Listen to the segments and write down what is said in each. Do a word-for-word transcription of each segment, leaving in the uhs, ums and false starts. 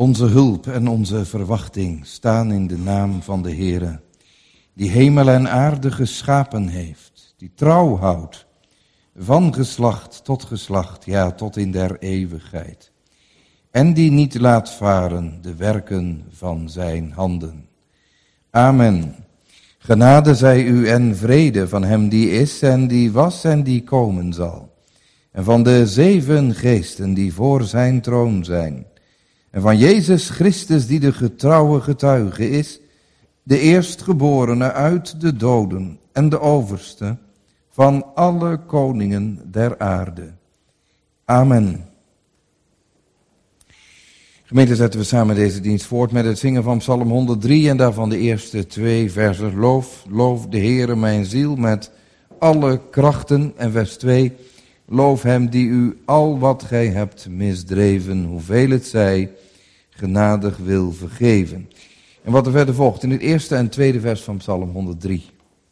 Onze hulp en onze verwachting staan in de naam van de Heere, die hemel en aarde geschapen heeft, die trouw houdt, van geslacht tot geslacht, ja, tot in der eeuwigheid. En die niet laat varen de werken van zijn handen. Amen. Genade zij u en vrede van hem die is en die was en die komen zal. En van de zeven geesten die voor zijn troon zijn. En van Jezus Christus die de getrouwe getuige is, de eerstgeborene uit de doden en de overste van alle koningen der aarde. Amen. Gemeente, zetten we samen deze dienst voort met het zingen van Psalm honderddrie en daarvan de eerste twee versen. Loof, loof de Heere mijn ziel met alle krachten. En vers twee, loof hem die u al wat gij hebt misdreven, hoeveel het zij, genadig wil vergeven. En wat er verder volgt in het eerste en tweede vers van Psalm honderddrie.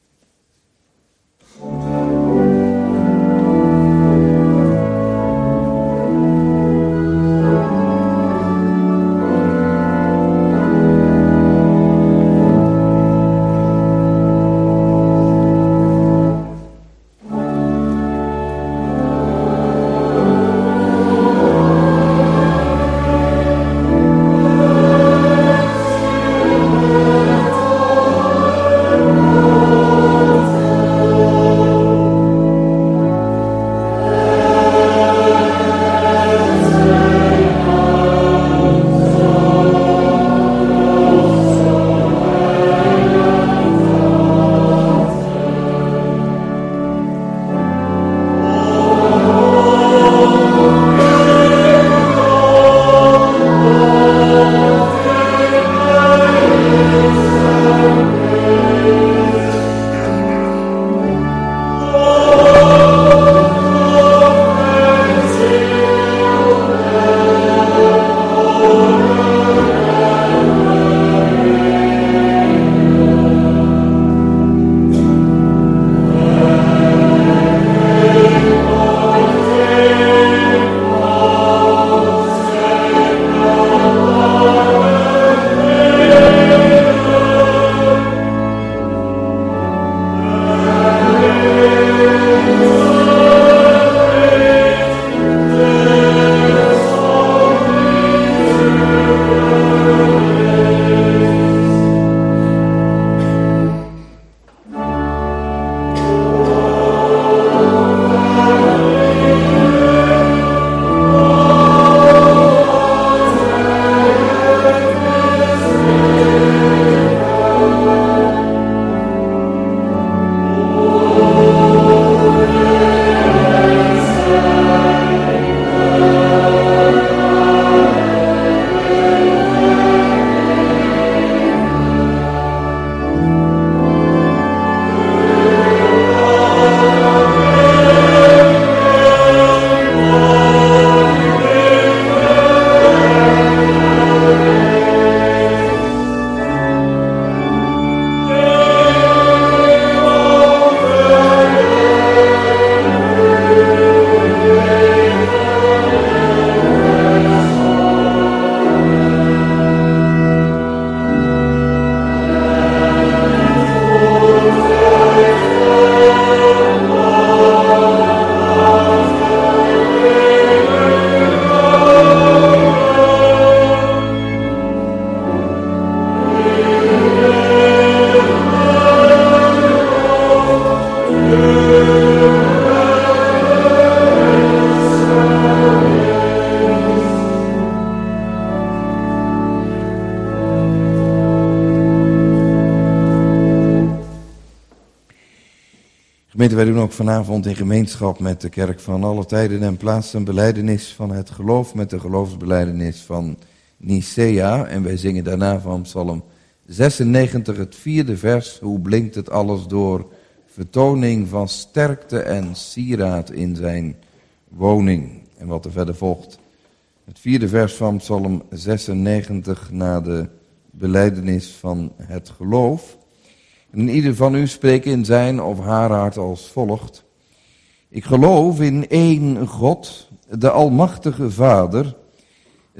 Gemeente, wij doen ook vanavond in gemeenschap met de kerk van alle tijden en plaatsen een belijdenis van het geloof met de geloofsbelijdenis van Nicea. En wij zingen daarna van Psalm zesennegentig het vierde vers. Hoe blinkt het alles door vertoning van sterkte en sieraad in zijn woning. En wat er verder volgt. Het vierde vers van Psalm zesennegentig na de belijdenis van het geloof. En ieder van u spreekt in zijn of haar hart als volgt. Ik geloof in één God, de almachtige Vader,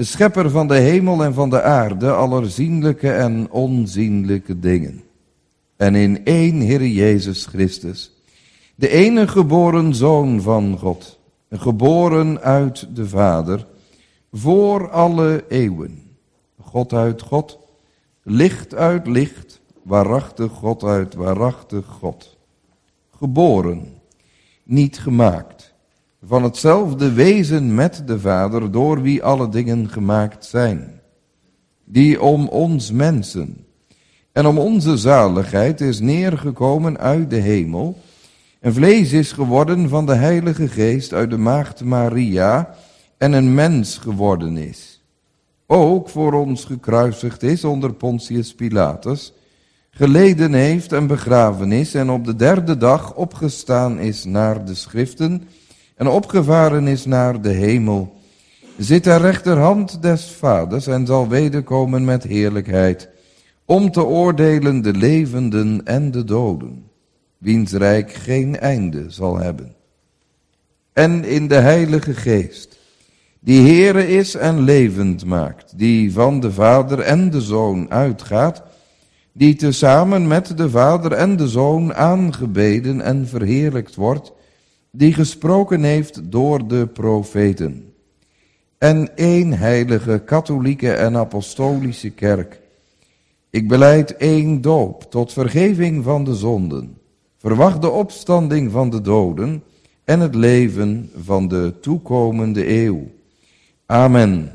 de schepper van de hemel en van de aarde, aller zienlijke en onzienlijke dingen. En in één Heere Jezus Christus, de enige geboren Zoon van God, geboren uit de Vader, voor alle eeuwen. God uit God, licht uit licht, waarachtig God uit waarachtig God. Geboren, niet gemaakt, van hetzelfde wezen met de Vader, door wie alle dingen gemaakt zijn. Die om ons mensen en om onze zaligheid is neergekomen uit de hemel, en vlees is geworden van de Heilige Geest uit de maagd Maria, en een mens geworden is. Ook voor ons gekruisigd is onder Pontius Pilatus, geleden heeft en begraven is, en op de derde dag opgestaan is naar de schriften, en opgevaren is naar de hemel, zit ter rechterhand des Vaders, en zal wederkomen met heerlijkheid, om te oordelen de levenden en de doden, wiens rijk geen einde zal hebben. En in de Heilige Geest, die Heere is en levend maakt, die van de Vader en de Zoon uitgaat, die tezamen met de Vader en de Zoon aangebeden en verheerlijkt wordt, die gesproken heeft door de profeten. En één heilige, katholieke en apostolische kerk. Ik belijd één doop tot vergeving van de zonden, verwacht de opstanding van de doden en het leven van de toekomende eeuw. Amen.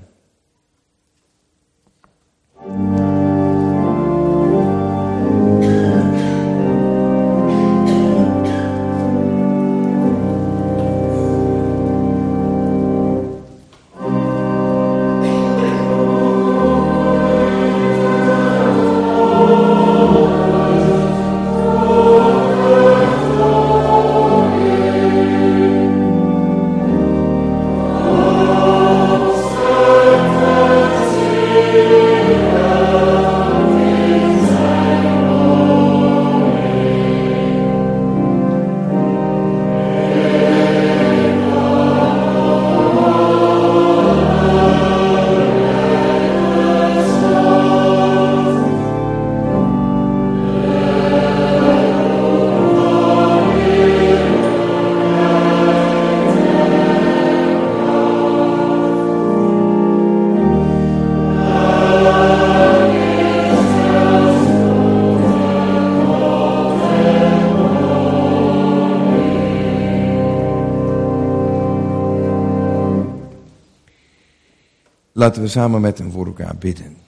Laten we samen met hem voor elkaar bidden.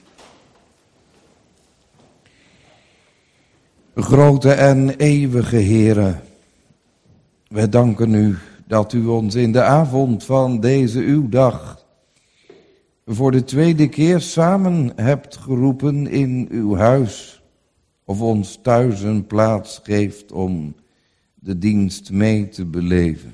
Grote en eeuwige Heere, wij danken u dat u ons in de avond van deze uw dag voor de tweede keer samen hebt geroepen in uw huis, of ons thuis een plaats geeft om de dienst mee te beleven.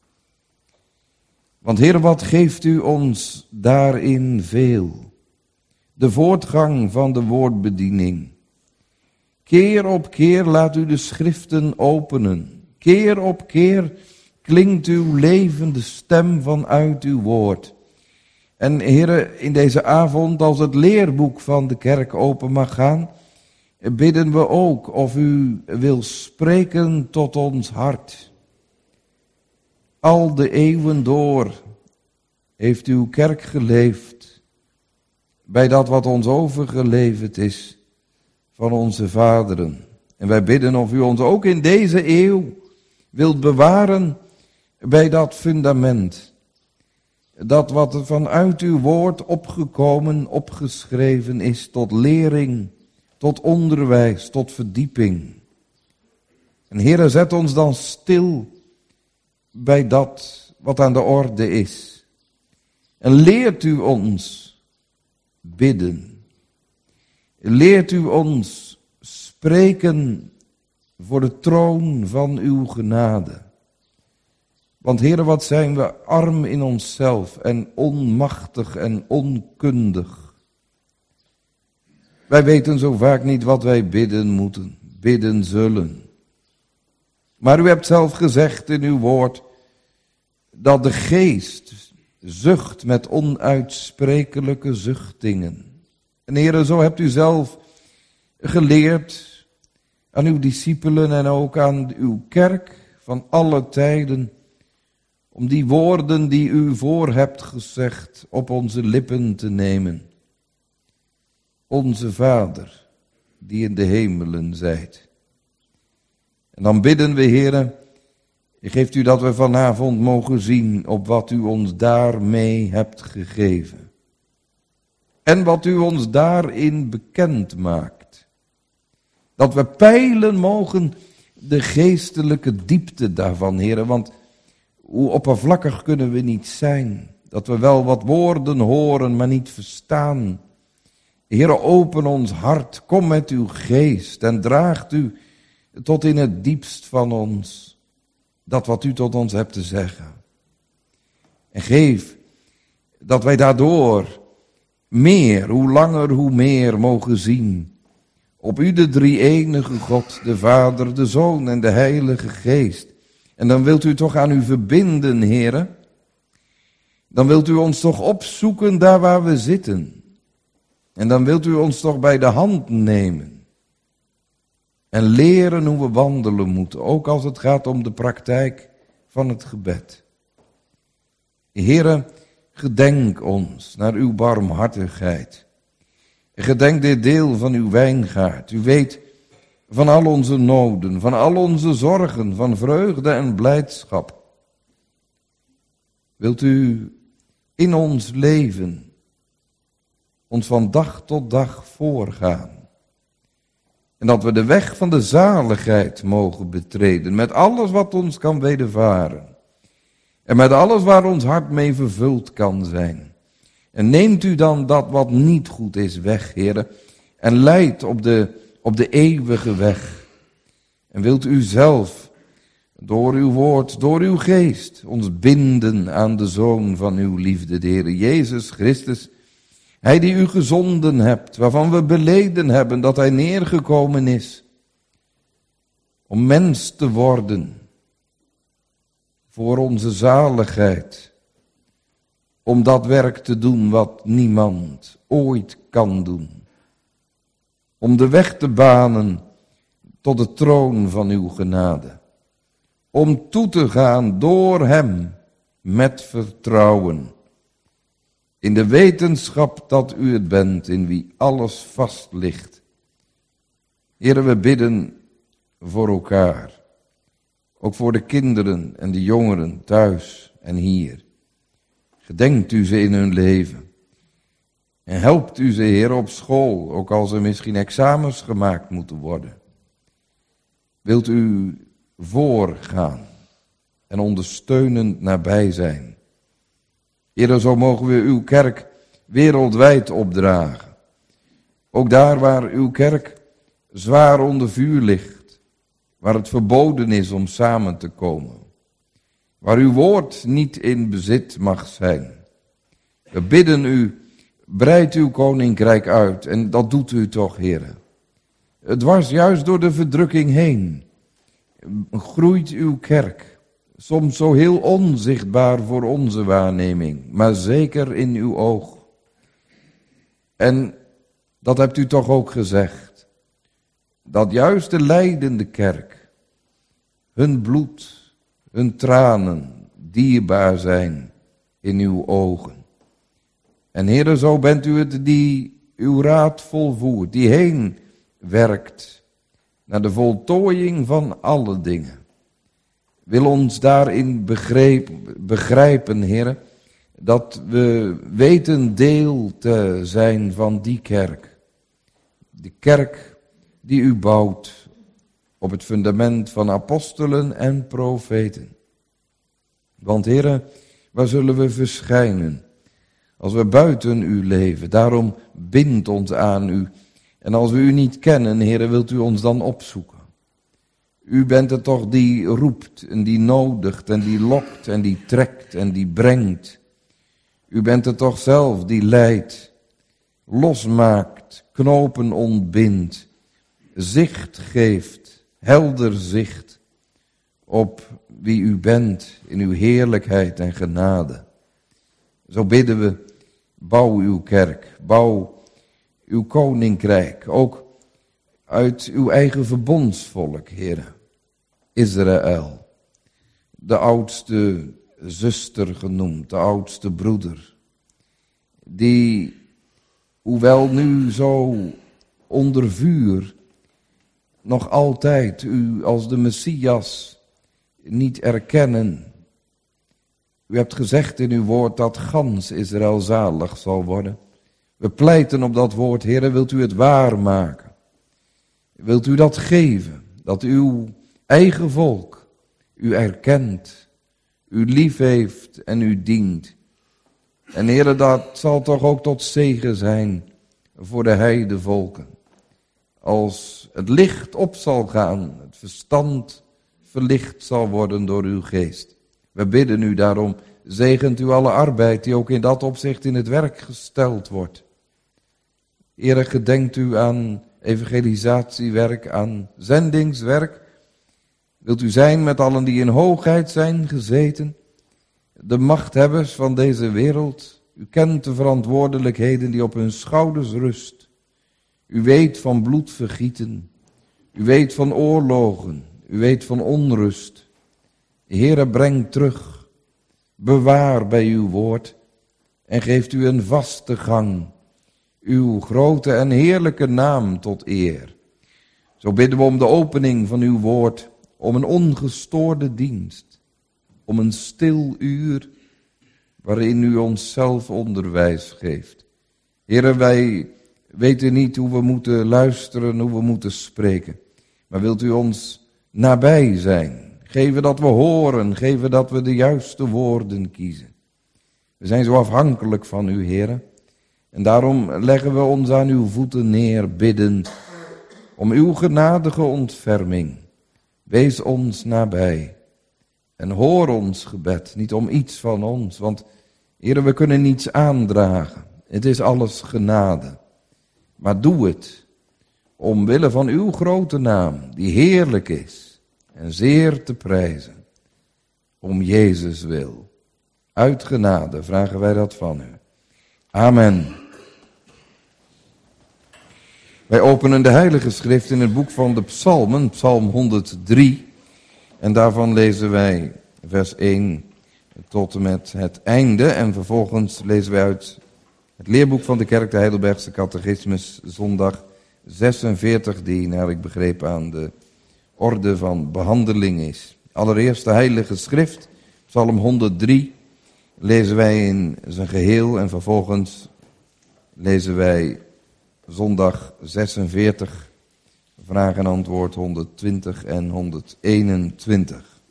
Want Heer, wat geeft u ons daarin veel? De voortgang van de woordbediening. Keer op keer laat u de schriften openen. Keer op keer klinkt uw levende stem vanuit uw woord. En Heer, in deze avond, als het leerboek van de kerk open mag gaan, bidden we ook of u wil spreken tot ons hart. Al de eeuwen door heeft uw kerk geleefd bij dat wat ons overgeleverd is van onze vaderen. En wij bidden of u ons ook in deze eeuw wilt bewaren bij dat fundament. Dat wat er vanuit uw woord opgekomen, opgeschreven is tot lering, tot onderwijs, tot verdieping. En Heere, zet ons dan stil bij dat wat aan de orde is. En leert u ons bidden. Leert u ons spreken voor de troon van uw genade. Want Heere, wat zijn we arm in onszelf en onmachtig en onkundig. Wij weten zo vaak niet wat wij bidden moeten, bidden zullen. Maar u hebt zelf gezegd in uw woord dat de geest zucht met onuitsprekelijke zuchtingen. En Heere, zo hebt u zelf geleerd aan uw discipelen en ook aan uw kerk van alle tijden, om die woorden die u voor hebt gezegd op onze lippen te nemen. Onze Vader, die in de hemelen zijt. En dan bidden we, Heere, geeft u dat we vanavond mogen zien op wat u ons daarmee hebt gegeven. En wat u ons daarin bekend maakt. Dat we peilen mogen de geestelijke diepte daarvan, Heere, want hoe oppervlakkig kunnen we niet zijn. Dat we wel wat woorden horen, maar niet verstaan. Heere, open ons hart, kom met uw geest en draagt u tot in het diepst van ons dat wat u tot ons hebt te zeggen. En geef dat wij daardoor meer, hoe langer hoe meer mogen zien op u de drie-enige God, de Vader, de Zoon en de Heilige Geest. En dan wilt u toch aan u verbinden, Heere. Dan wilt u ons toch opzoeken daar waar we zitten. En dan wilt u ons toch bij de hand nemen. En leren hoe we wandelen moeten, ook als het gaat om de praktijk van het gebed. Heere, gedenk ons naar uw barmhartigheid. Gedenk dit deel van uw wijngaard. U weet van al onze noden, van al onze zorgen, van vreugde en blijdschap. Wilt u in ons leven ons van dag tot dag voorgaan. En dat we de weg van de zaligheid mogen betreden, met alles wat ons kan wedervaren. En met alles waar ons hart mee vervuld kan zijn. En neemt u dan dat wat niet goed is weg, Heere, en leidt op de, op de eeuwige weg. En wilt u zelf, door uw woord, door uw geest, ons binden aan de Zoon van uw liefde, de Heere Jezus Christus. Hij die u gezonden hebt, waarvan we beleden hebben dat hij neergekomen is om mens te worden voor onze zaligheid, om dat werk te doen wat niemand ooit kan doen, om de weg te banen tot de troon van uw genade, om toe te gaan door hem met vertrouwen, in de wetenschap dat u het bent, in wie alles vast ligt. Heere, we bidden voor elkaar. Ook voor de kinderen en de jongeren thuis en hier. Gedenkt u ze in hun leven. En helpt u ze, Heer, op school, ook als er misschien examens gemaakt moeten worden. Wilt u voorgaan en ondersteunend nabij zijn. Heer, zo mogen we uw kerk wereldwijd opdragen. Ook daar waar uw kerk zwaar onder vuur ligt, waar het verboden is om samen te komen, waar uw woord niet in bezit mag zijn. We bidden u, breid uw koninkrijk uit, en dat doet u toch, Heer. Het was juist door de verdrukking heen, groeit uw kerk. Soms zo heel onzichtbaar voor onze waarneming, maar zeker in uw oog. En dat hebt u toch ook gezegd, dat juist de lijdende kerk, hun bloed, hun tranen dierbaar zijn in uw ogen. En Heere, zo bent u het die uw raad volvoert, die heen werkt naar de voltooiing van alle dingen. Wil ons daarin begreep, begrijpen, Heere, dat we weten deel te zijn van die kerk. De kerk die u bouwt op het fundament van apostelen en profeten. Want, Heere, waar zullen we verschijnen als we buiten u leven? Daarom bindt ons aan u. En als we u niet kennen, Heere, wilt u ons dan opzoeken. U bent het toch die roept en die nodigt en die lokt en die trekt en die brengt. U bent het toch zelf die leidt, losmaakt, knopen ontbindt, zicht geeft, helder zicht op wie u bent in uw heerlijkheid en genade. Zo bidden we, bouw uw kerk, bouw uw koninkrijk, ook uit uw eigen verbondsvolk, Heere, Israël. De oudste zuster genoemd, de oudste broeder, die, hoewel nu zo onder vuur, nog altijd u als de Messias niet erkennen. U hebt gezegd in uw woord dat gans Israël zalig zal worden. We pleiten op dat woord, Heere, wilt u het waarmaken? Wilt u dat geven, dat uw eigen volk u erkent, u lief heeft en u dient? En Heere, dat zal toch ook tot zegen zijn voor de heidevolken. Als het licht op zal gaan, het verstand verlicht zal worden door uw geest. We bidden u daarom, zegent u alle arbeid die ook in dat opzicht in het werk gesteld wordt. Heere, gedenkt u aan evangelisatiewerk, aan zendingswerk. Wilt u zijn met allen die in hoogheid zijn gezeten, de machthebbers van deze wereld. U kent de verantwoordelijkheden die op hun schouders rust. U weet van bloedvergieten, u weet van oorlogen, u weet van onrust. Heere, breng terug, bewaar bij uw woord en geeft u een vaste gang, uw grote en heerlijke naam tot eer. Zo bidden we om de opening van uw woord, om een ongestoorde dienst, om een stil uur waarin u onszelf onderwijs geeft. Heere, wij weten niet hoe we moeten luisteren, hoe we moeten spreken, maar wilt u ons nabij zijn? Geven dat we horen, geven dat we de juiste woorden kiezen. We zijn zo afhankelijk van u, Heere. En daarom leggen we ons aan uw voeten neer, biddend om uw genadige ontferming. Wees ons nabij en hoor ons gebed, niet om iets van ons, want Heere, we kunnen niets aandragen. Het is alles genade. Maar doe het omwille van uw grote naam, die heerlijk is en zeer te prijzen. Om Jezus wil. Uit genade vragen wij dat van u. Amen. Wij openen de Heilige Schrift in het boek van de Psalmen, Psalm honderddrie. En daarvan lezen wij vers één tot en met het einde. En vervolgens lezen wij uit het leerboek van de kerk, de Heidelbergse Catechismus, zondag zesenveertig, die naar ik begreep aan de orde van behandeling is. Allereerst de Heilige Schrift, Psalm honderddrie, lezen wij in zijn geheel en vervolgens lezen wij zondag zesenveertig, vraag en antwoord honderdtwintig en honderdeenentwintig.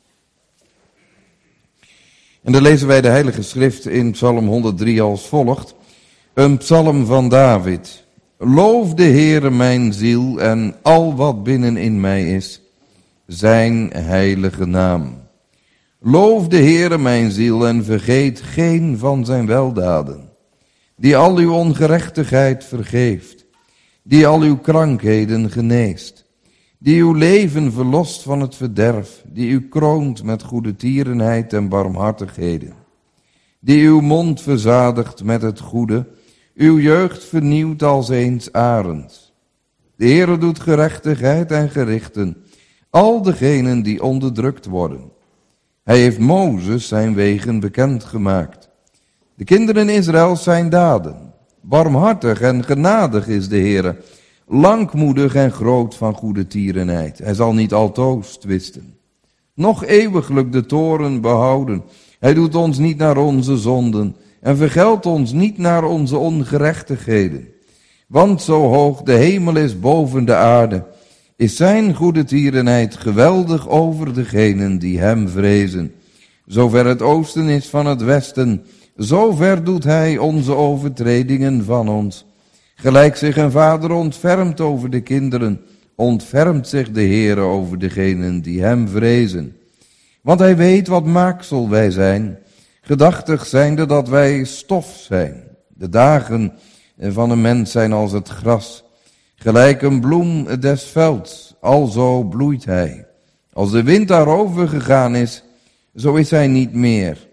En dan lezen wij de Heilige Schrift in Psalm honderddrie als volgt. Een psalm van David. Loof de Heere mijn ziel en al wat binnenin mij is, zijn heilige naam. Loof de Heere mijn ziel en vergeet geen van zijn weldaden, die al uw ongerechtigheid vergeeft, die al uw krankheden geneest, die uw leven verlost van het verderf, die u kroont met goede tierenheid en barmhartigheden, die uw mond verzadigt met het goede, uw jeugd vernieuwt als eens arends. De Heere doet gerechtigheid en gerichten, al degenen die onderdrukt worden. Hij heeft Mozes zijn wegen bekendgemaakt. De kinderen Israëls zijn daden. Barmhartig en genadig is de Heere, langmoedig en groot van goede tierenheid. Hij zal niet altoos twisten, noch eeuwiglijk de toorn behouden. Hij doet ons niet naar onze zonden en vergeldt ons niet naar onze ongerechtigheden. Want zo hoog de hemel is boven de aarde, is zijn goede tierenheid geweldig over degenen die hem vrezen. Zover het oosten is van het westen, zover doet hij onze overtredingen van ons. Gelijk zich een vader ontfermt over de kinderen, ontfermt zich de Heere over degenen die hem vrezen. Want hij weet wat maaksel wij zijn, gedachtig zijnde dat wij stof zijn. De dagen van een mens zijn als het gras, gelijk een bloem des velds, alzo bloeit hij. Als de wind daarover gegaan is, zo is hij niet meer.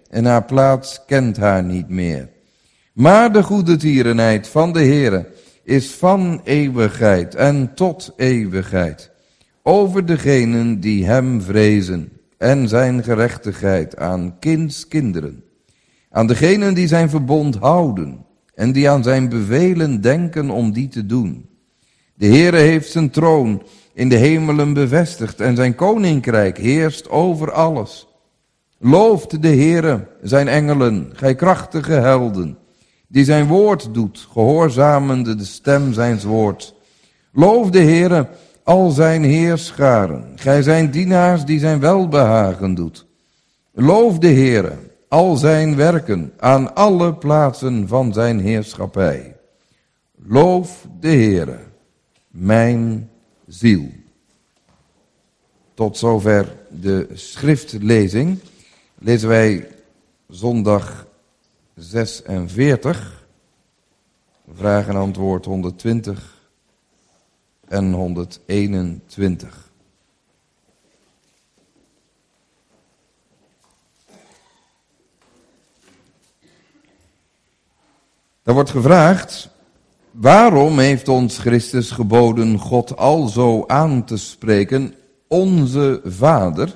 en haar plaats kent haar niet meer. Maar de goedertierenheid van de Heere is van eeuwigheid en tot eeuwigheid over degenen die hem vrezen en zijn gerechtigheid aan kindskinderen. Aan degenen die zijn verbond houden en die aan zijn bevelen denken om die te doen. De Heere heeft zijn troon in de hemelen bevestigd en zijn koninkrijk heerst over alles. Looft de Heere zijn engelen, gij krachtige helden, die zijn woord doet, gehoorzamende de stem zijns woord. Loof de Heere al zijn heerscharen, gij zijn dienaars die zijn welbehagen doet. Loof de Heere al zijn werken aan alle plaatsen van zijn heerschappij. Loof de Heere, mijn ziel. Tot zover de schriftlezing. Lezen wij zondag zesenveertig, vraag en antwoord honderdtwintig en honderdeenentwintig. Daar wordt gevraagd: waarom heeft ons Christus geboden God alzo aan te spreken, onze Vader?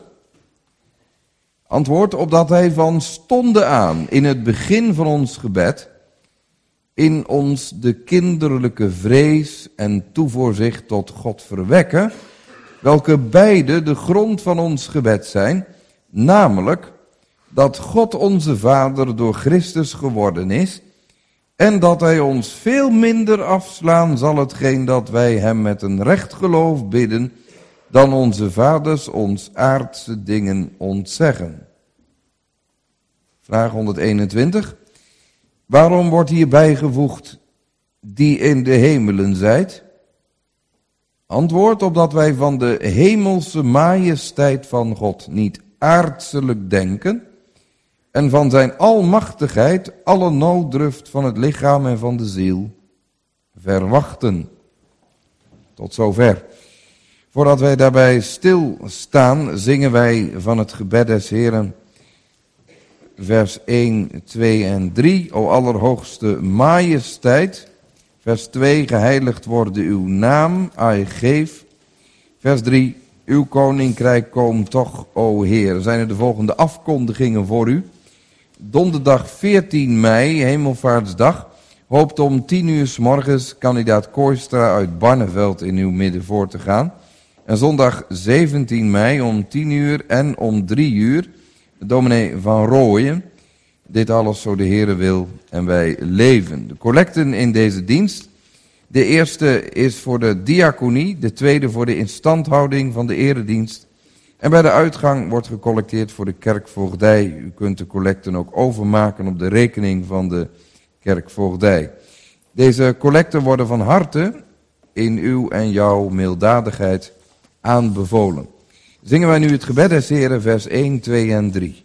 Antwoord: opdat hij van stonde aan in het begin van ons gebed in ons de kinderlijke vrees en toevoorzicht tot God verwekken, welke beide de grond van ons gebed zijn, namelijk dat God onze Vader door Christus geworden is en dat hij ons veel minder afslaan zal hetgeen dat wij hem met een recht geloof bidden, dan onze vaders ons aardse dingen ontzeggen. Vraag honderdeenentwintig. Waarom wordt hier bijgevoegd die in de hemelen zijt? Antwoord: opdat wij van de hemelse majesteit van God niet aardselijk denken en van zijn almachtigheid alle nooddruft van het lichaam en van de ziel verwachten. Tot zover. Voordat wij daarbij stilstaan, zingen wij van het gebed des Heeren vers één, twee en drie. O allerhoogste majesteit. Vers twee, geheiligd worden uw naam, ai geef. Vers drie, uw koninkrijk komt toch, o Heer. Zijn er de volgende afkondigingen voor u. Donderdag veertien mei, Hemelvaartsdag, hoopt om tien uur 's morgens kandidaat Kooistra uit Barneveld in uw midden voor te gaan. En zondag zeventien mei om tien uur en om drie uur, dominee Van Rooyen. Dit alles zo de Heere wil en wij leven. De collecten in deze dienst. De eerste is voor de diaconie, de tweede voor de instandhouding van de eredienst. En bij de uitgang wordt gecollecteerd voor de kerkvoogdij. U kunt de collecten ook overmaken op de rekening van de kerkvoogdij. Deze collecten worden van harte in uw en jouw milddadigheid aanbevolen. Zingen wij nu het gebed des Heren, vers één, twee en drie.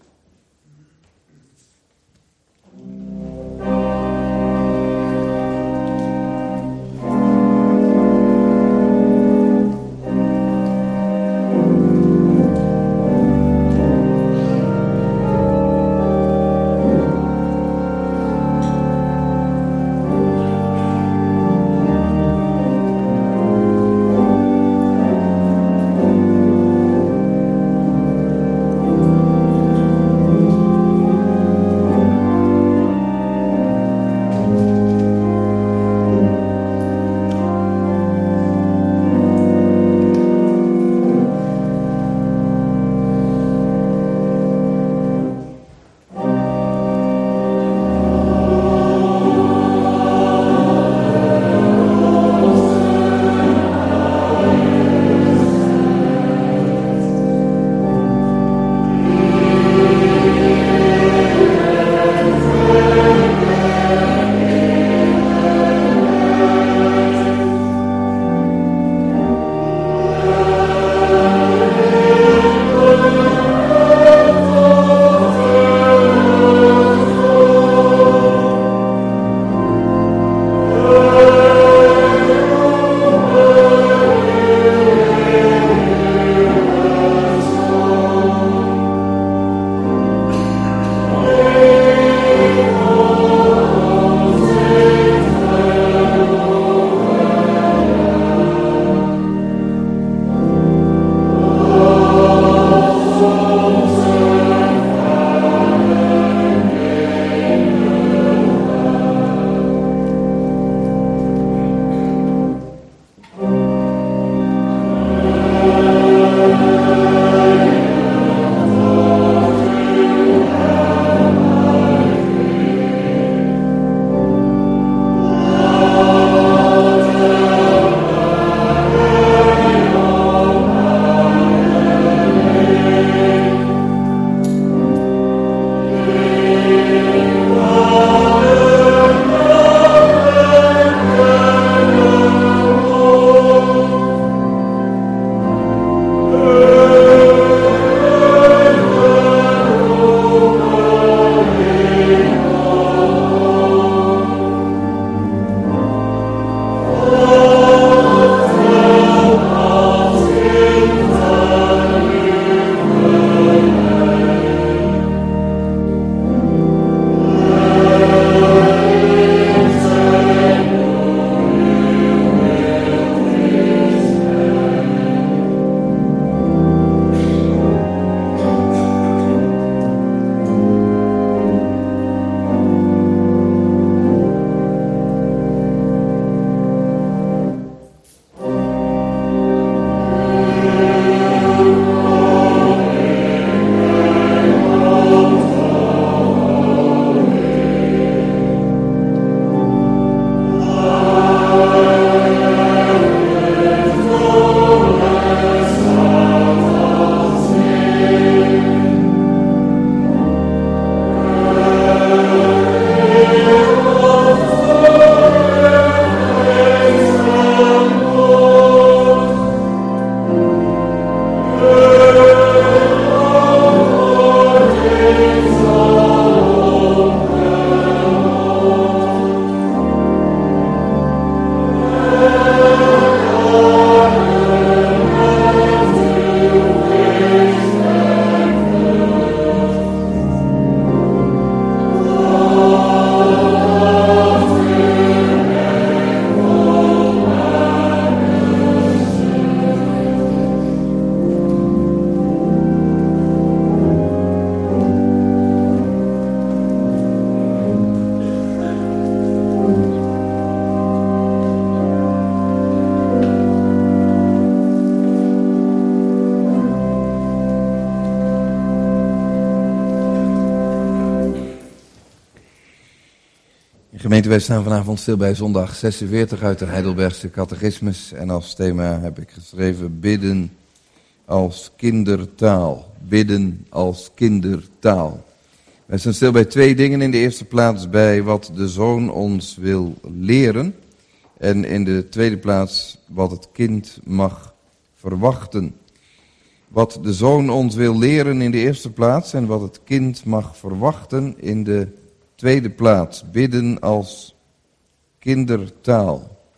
Gemeente, wij staan vanavond stil bij zondag zesenveertig uit de Heidelbergse Catechismus. En als thema heb ik geschreven bidden als kindertaal. Bidden als kindertaal. Wij staan stil bij twee dingen. In de eerste plaats bij wat de Zoon ons wil leren. En in de tweede plaats wat het kind mag verwachten. Wat de Zoon ons wil leren in de eerste plaats en wat het kind mag verwachten in de tweede plaats. Bidden als kindertaal.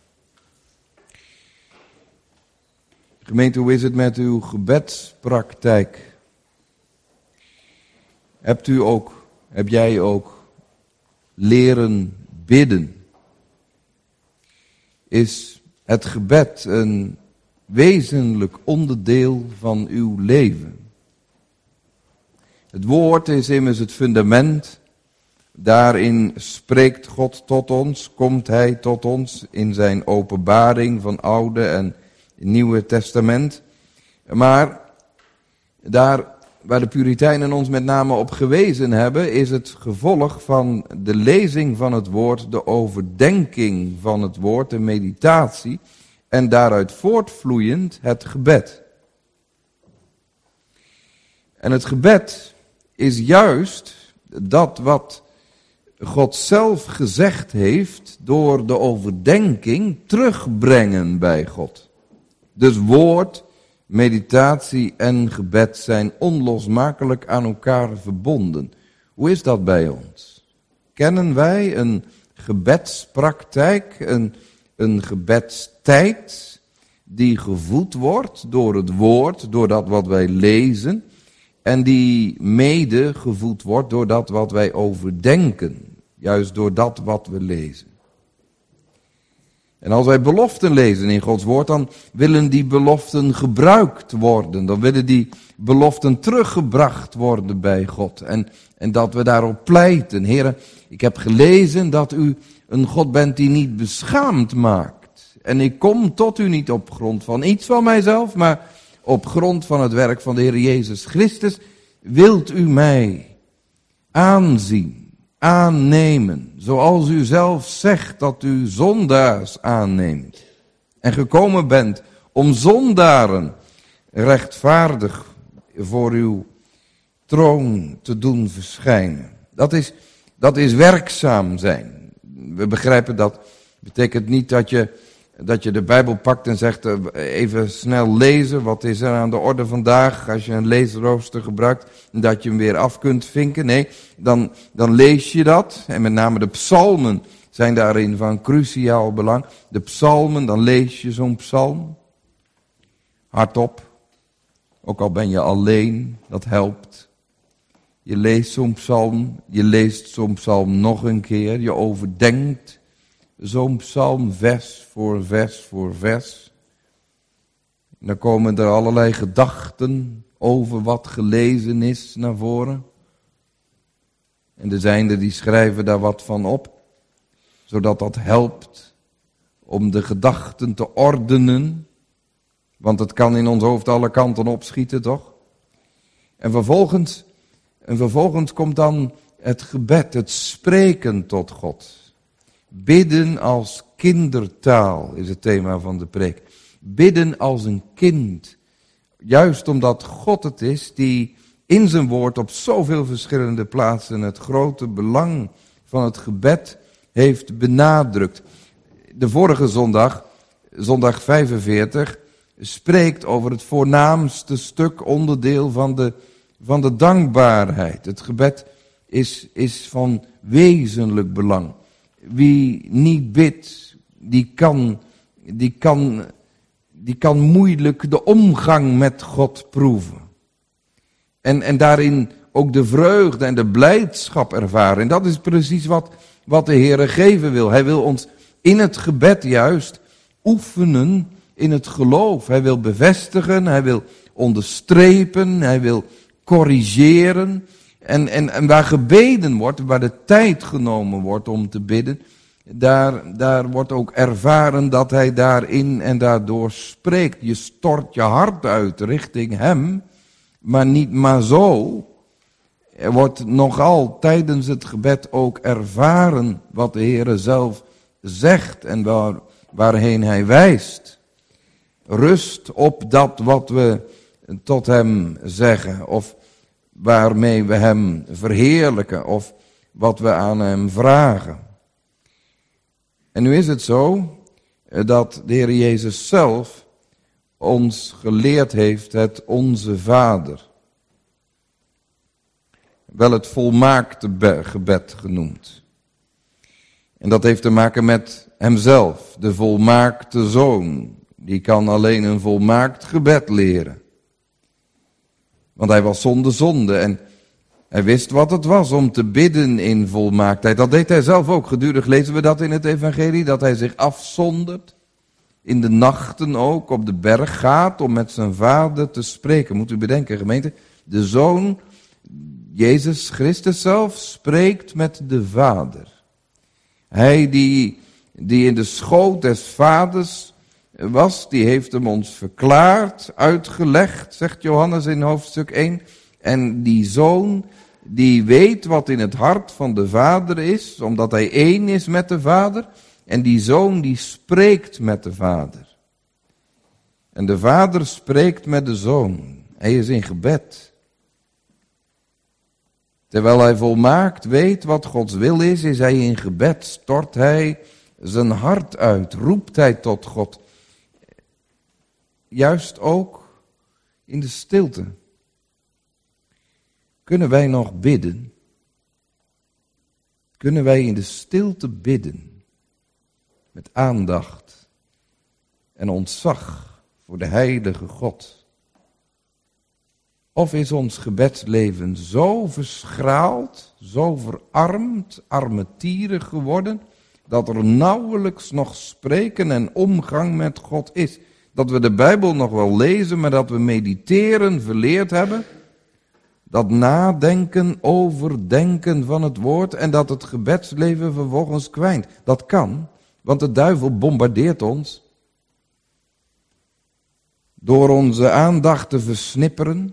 Gemeente, hoe is het met uw gebedspraktijk? Hebt u ook, heb jij ook leren bidden? Is het gebed een wezenlijk onderdeel van uw leven? Het woord is immers het fundament. Daarin spreekt God tot ons, komt Hij tot ons in zijn openbaring van Oude en Nieuwe Testament. Maar daar waar de Puritijnen ons met name op gewezen hebben, is het gevolg van de lezing van het woord, de overdenking van het woord, de meditatie en daaruit voortvloeiend het gebed. En het gebed is juist dat wat God zelf gezegd heeft door de overdenking terugbrengen bij God. Dus woord, meditatie en gebed zijn onlosmakelijk aan elkaar verbonden. Hoe is dat bij ons? Kennen wij een gebedspraktijk, een, een gebedstijd die gevoed wordt door het woord, door dat wat wij lezen en die mede gevoed wordt door dat wat wij overdenken, juist door dat wat we lezen. En als wij beloften lezen in Gods woord, dan willen die beloften gebruikt worden. Dan willen die beloften teruggebracht worden bij God. En, en dat we daarop pleiten. Heren, ik heb gelezen dat u een God bent die niet beschaamd maakt. En ik kom tot u niet op grond van iets van mijzelf, maar op grond van het werk van de Heer Jezus Christus. Wilt u mij aanzien? Aannemen, zoals u zelf zegt dat u zondaars aanneemt. En gekomen bent om zondaren rechtvaardig voor uw troon te doen verschijnen. Dat is, dat is werkzaam zijn. We begrijpen dat betekent niet dat je, dat je de Bijbel pakt en zegt even snel lezen. Wat is er aan de orde vandaag als je een leesrooster gebruikt en dat je hem weer af kunt vinken. Nee, dan, dan lees je dat. En met name de psalmen zijn daarin van cruciaal belang. De psalmen, dan lees je zo'n psalm. Hardop. Ook al ben je alleen, dat helpt. Je leest zo'n psalm, je leest zo'n psalm nog een keer. Je overdenkt zo'n psalm vers voor vers voor vers. En dan komen er allerlei gedachten over wat gelezen is naar voren. En er zijn er die schrijven daar wat van op, zodat dat helpt om de gedachten te ordenen. Want het kan in ons hoofd alle kanten opschieten, toch? En vervolgens, en vervolgens komt dan het gebed, het spreken tot God. Bidden als kindertaal is het thema van de preek. Bidden als een kind. Juist omdat God het is die in zijn woord op zoveel verschillende plaatsen het grote belang van het gebed heeft benadrukt. De vorige zondag, zondag vijfenveertig, spreekt over het voornaamste stuk, onderdeel van de, van de dankbaarheid. Het gebed is, is van wezenlijk belang. Wie niet bidt, die kan, die, kan, die kan moeilijk de omgang met God proeven. En, en daarin ook de vreugde en de blijdschap ervaren. En dat is precies wat, wat de Heere geven wil. Hij wil ons in het gebed juist oefenen in het geloof. Hij wil bevestigen, hij wil onderstrepen, hij wil corrigeren. En, en, en waar gebeden wordt, waar de tijd genomen wordt om te bidden, daar, daar wordt ook ervaren dat hij daarin en daardoor spreekt. Je stort je hart uit richting hem, maar niet maar zo. Er wordt nogal tijdens het gebed ook ervaren wat de Heere zelf zegt en waar, waarheen hij wijst. Rust op dat wat we tot hem zeggen of waarmee we hem verheerlijken of wat we aan hem vragen. En nu is het zo dat de Heer Jezus zelf ons geleerd heeft het Onze Vader. Wel het volmaakte gebed genoemd. En dat heeft te maken met hemzelf, de volmaakte Zoon. Die kan alleen een volmaakt gebed leren. Want hij was zonder zonde en hij wist wat het was om te bidden in volmaaktheid. Dat deed hij zelf ook. Gedurig lezen we dat in het evangelie, dat hij zich afzondert. In de nachten ook op de berg gaat om met zijn vader te spreken. Moet u bedenken, gemeente, de Zoon, Jezus Christus zelf, spreekt met de Vader. Hij die, die in de schoot des vaders was, die heeft hem ons verklaard, uitgelegd, zegt Johannes in hoofdstuk één. En die Zoon, die weet wat in het hart van de Vader is, omdat hij één is met de Vader. En die Zoon die spreekt met de Vader. En de Vader spreekt met de Zoon. Hij is in gebed. Terwijl hij volmaakt weet wat Gods wil is, is hij in gebed. Stort hij zijn hart uit, roept hij tot God. Juist ook in de stilte. Kunnen wij nog bidden? Kunnen wij in de stilte bidden? Met aandacht en ontzag voor de heilige God. Of is ons gebedsleven zo verschraald, zo verarmd, armetierig geworden, dat er nauwelijks nog spreken en omgang met God is. Dat we de Bijbel nog wel lezen, maar dat we mediteren verleerd hebben. Dat nadenken, overdenken van het woord en dat het gebedsleven vervolgens kwijnt. Dat kan. Want de duivel bombardeert ons door onze aandacht te versnipperen,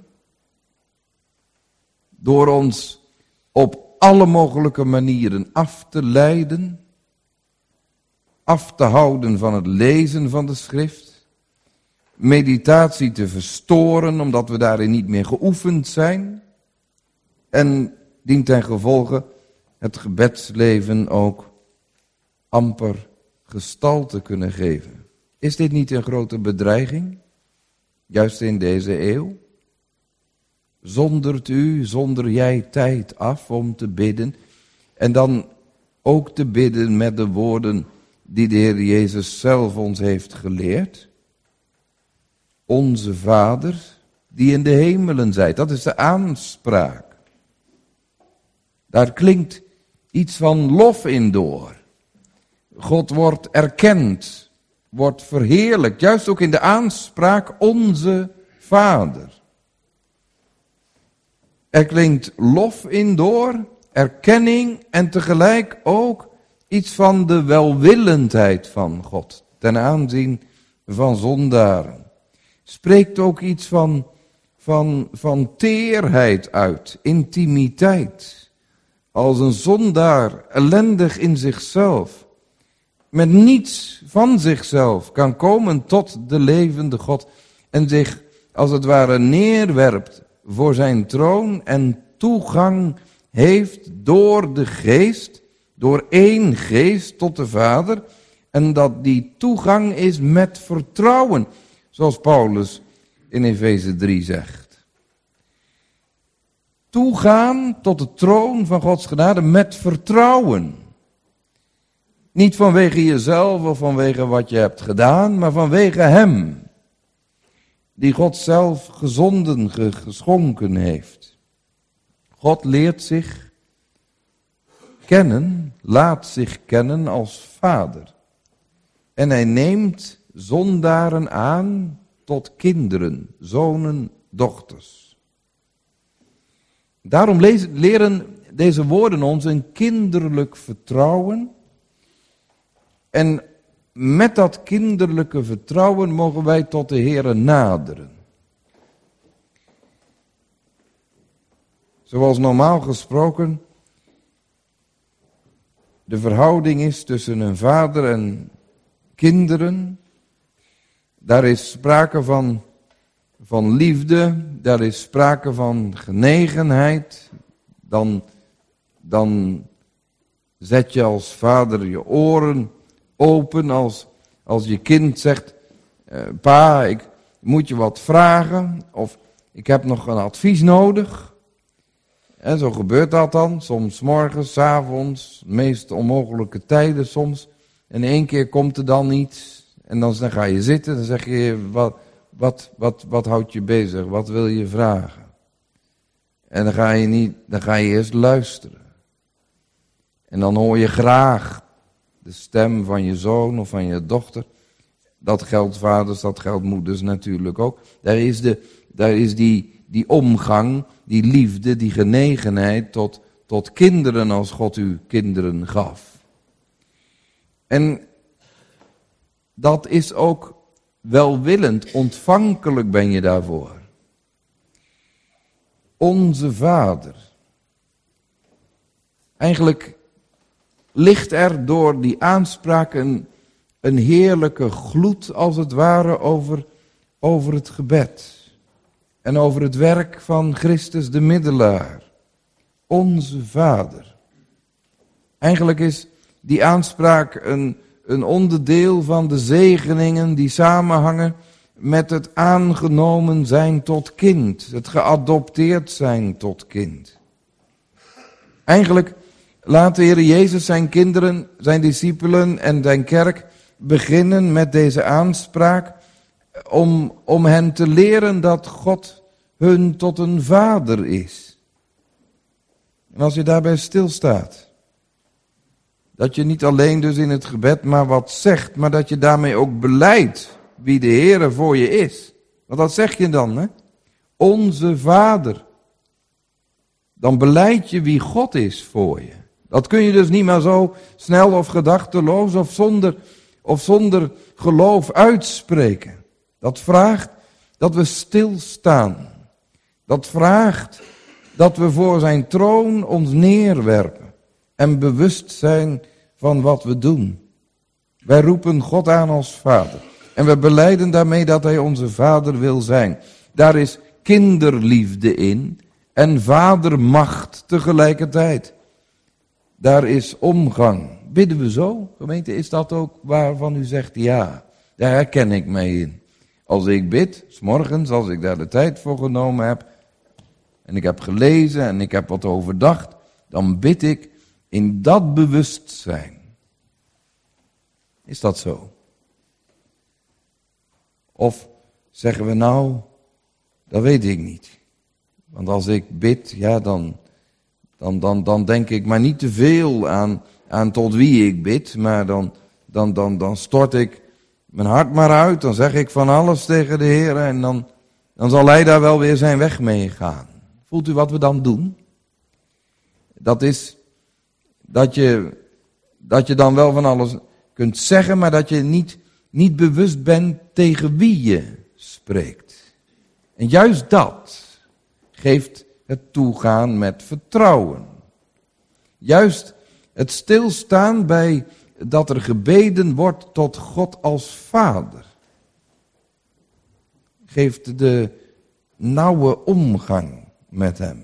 door ons op alle mogelijke manieren af te leiden, af te houden van het lezen van de schrift, meditatie te verstoren omdat we daarin niet meer geoefend zijn en dient ten gevolge het gebedsleven ook amper gestalte kunnen geven. Is dit niet een grote bedreiging? Juist in deze eeuw? Zondert u, zonder jij tijd af om te bidden en dan ook te bidden met de woorden die de Heer Jezus zelf ons heeft geleerd? Onze Vader, die in de hemelen zijt. Dat is de aanspraak. Daar klinkt iets van lof in door. God wordt erkend, wordt verheerlijkt, juist ook in de aanspraak onze Vader. Er klinkt lof in door, erkenning en tegelijk ook iets van de welwillendheid van God ten aanzien van zondaren. Spreekt ook iets van, van, van teerheid uit, intimiteit. Als een zondaar ellendig in zichzelf, met niets van zichzelf kan komen tot de levende God en zich als het ware neerwerpt voor zijn troon en toegang heeft door de geest, door één geest tot de Vader en dat die toegang is met vertrouwen, zoals Paulus in Efeze drie zegt. Toegaan tot de troon van Gods genade met vertrouwen. Niet vanwege jezelf of vanwege wat je hebt gedaan, maar vanwege Hem. Die God zelf gezonden, geschonken heeft. God leert zich kennen, laat zich kennen als Vader. En Hij neemt zondaren aan tot kinderen, zonen, dochters. Daarom leren deze woorden ons een kinderlijk vertrouwen. En met dat kinderlijke vertrouwen mogen wij tot de Heere naderen. zoals normaal gesproken de verhouding is tussen een vader en kinderen. Daar is sprake van, van liefde, daar is sprake van genegenheid. Dan, dan zet je als vader je oren open als, als je kind zegt, uh, pa, ik moet je wat vragen of ik heb nog een advies nodig. En zo gebeurt dat dan, soms 's morgens, 's avonds, de meest onmogelijke tijden soms. En één keer komt er dan iets en dan, dan ga je zitten, dan zeg je, wat, wat, wat, wat houdt je bezig, wat wil je vragen? En dan ga je niet, dan ga je eerst luisteren. En dan hoor je graag de stem van je zoon of van je dochter. Dat geldt vaders, dat geldt moeders natuurlijk ook. Daar is, de, daar is die, die omgang, die liefde, die genegenheid tot, tot kinderen als God u kinderen gaf. En dat is ook welwillend, ontvankelijk ben je daarvoor. Onze Vader. Eigenlijk ligt er door die aanspraak een, een heerlijke gloed als het ware over, over het gebed. En over het werk van Christus de middelaar. Onze Vader. Eigenlijk is die aanspraak een, een onderdeel van de zegeningen die samenhangen met het aangenomen zijn tot kind. Het geadopteerd zijn tot kind. Eigenlijk laat de Heer Jezus zijn kinderen, zijn discipelen en zijn kerk beginnen met deze aanspraak om, om hen te leren dat God hun tot een vader is. En als je daarbij stilstaat, dat je niet alleen dus in het gebed maar wat zegt, maar dat je daarmee ook belijdt wie de Heer voor je is. Want dat zeg je dan, hè? Onze Vader. Dan belijd je wie God is voor je. Dat kun je dus niet maar zo snel of gedachteloos of zonder, of zonder geloof uitspreken. Dat vraagt dat we stilstaan. Dat vraagt dat we voor zijn troon ons neerwerpen en bewust zijn van wat we doen. Wij roepen God aan als Vader. En we belijden daarmee dat hij onze Vader wil zijn. Daar is kinderliefde in en vadermacht tegelijkertijd. Daar is omgang. Bidden we zo? Gemeente, is dat ook waarvan u zegt, ja, daar herken ik mij in. Als ik bid, 's morgens, als ik daar de tijd voor genomen heb, en ik heb gelezen en ik heb wat overdacht, dan bid ik in dat bewustzijn. Is dat zo? Of zeggen we nou, dat weet ik niet. Want als ik bid, ja, dan, dan, dan, dan denk ik maar niet te veel aan, aan tot wie ik bid, maar dan, dan, dan, dan stort ik mijn hart maar uit, dan zeg ik van alles tegen de Heer en dan, dan zal hij daar wel weer zijn weg mee gaan. Voelt u wat we dan doen? Dat is dat je, dat je dan wel van alles kunt zeggen, maar dat je niet, niet bewust bent tegen wie je spreekt. En juist dat geeft het toegaan met vertrouwen. Juist het stilstaan bij dat er gebeden wordt tot God als Vader. Geeft de nauwe omgang met hem.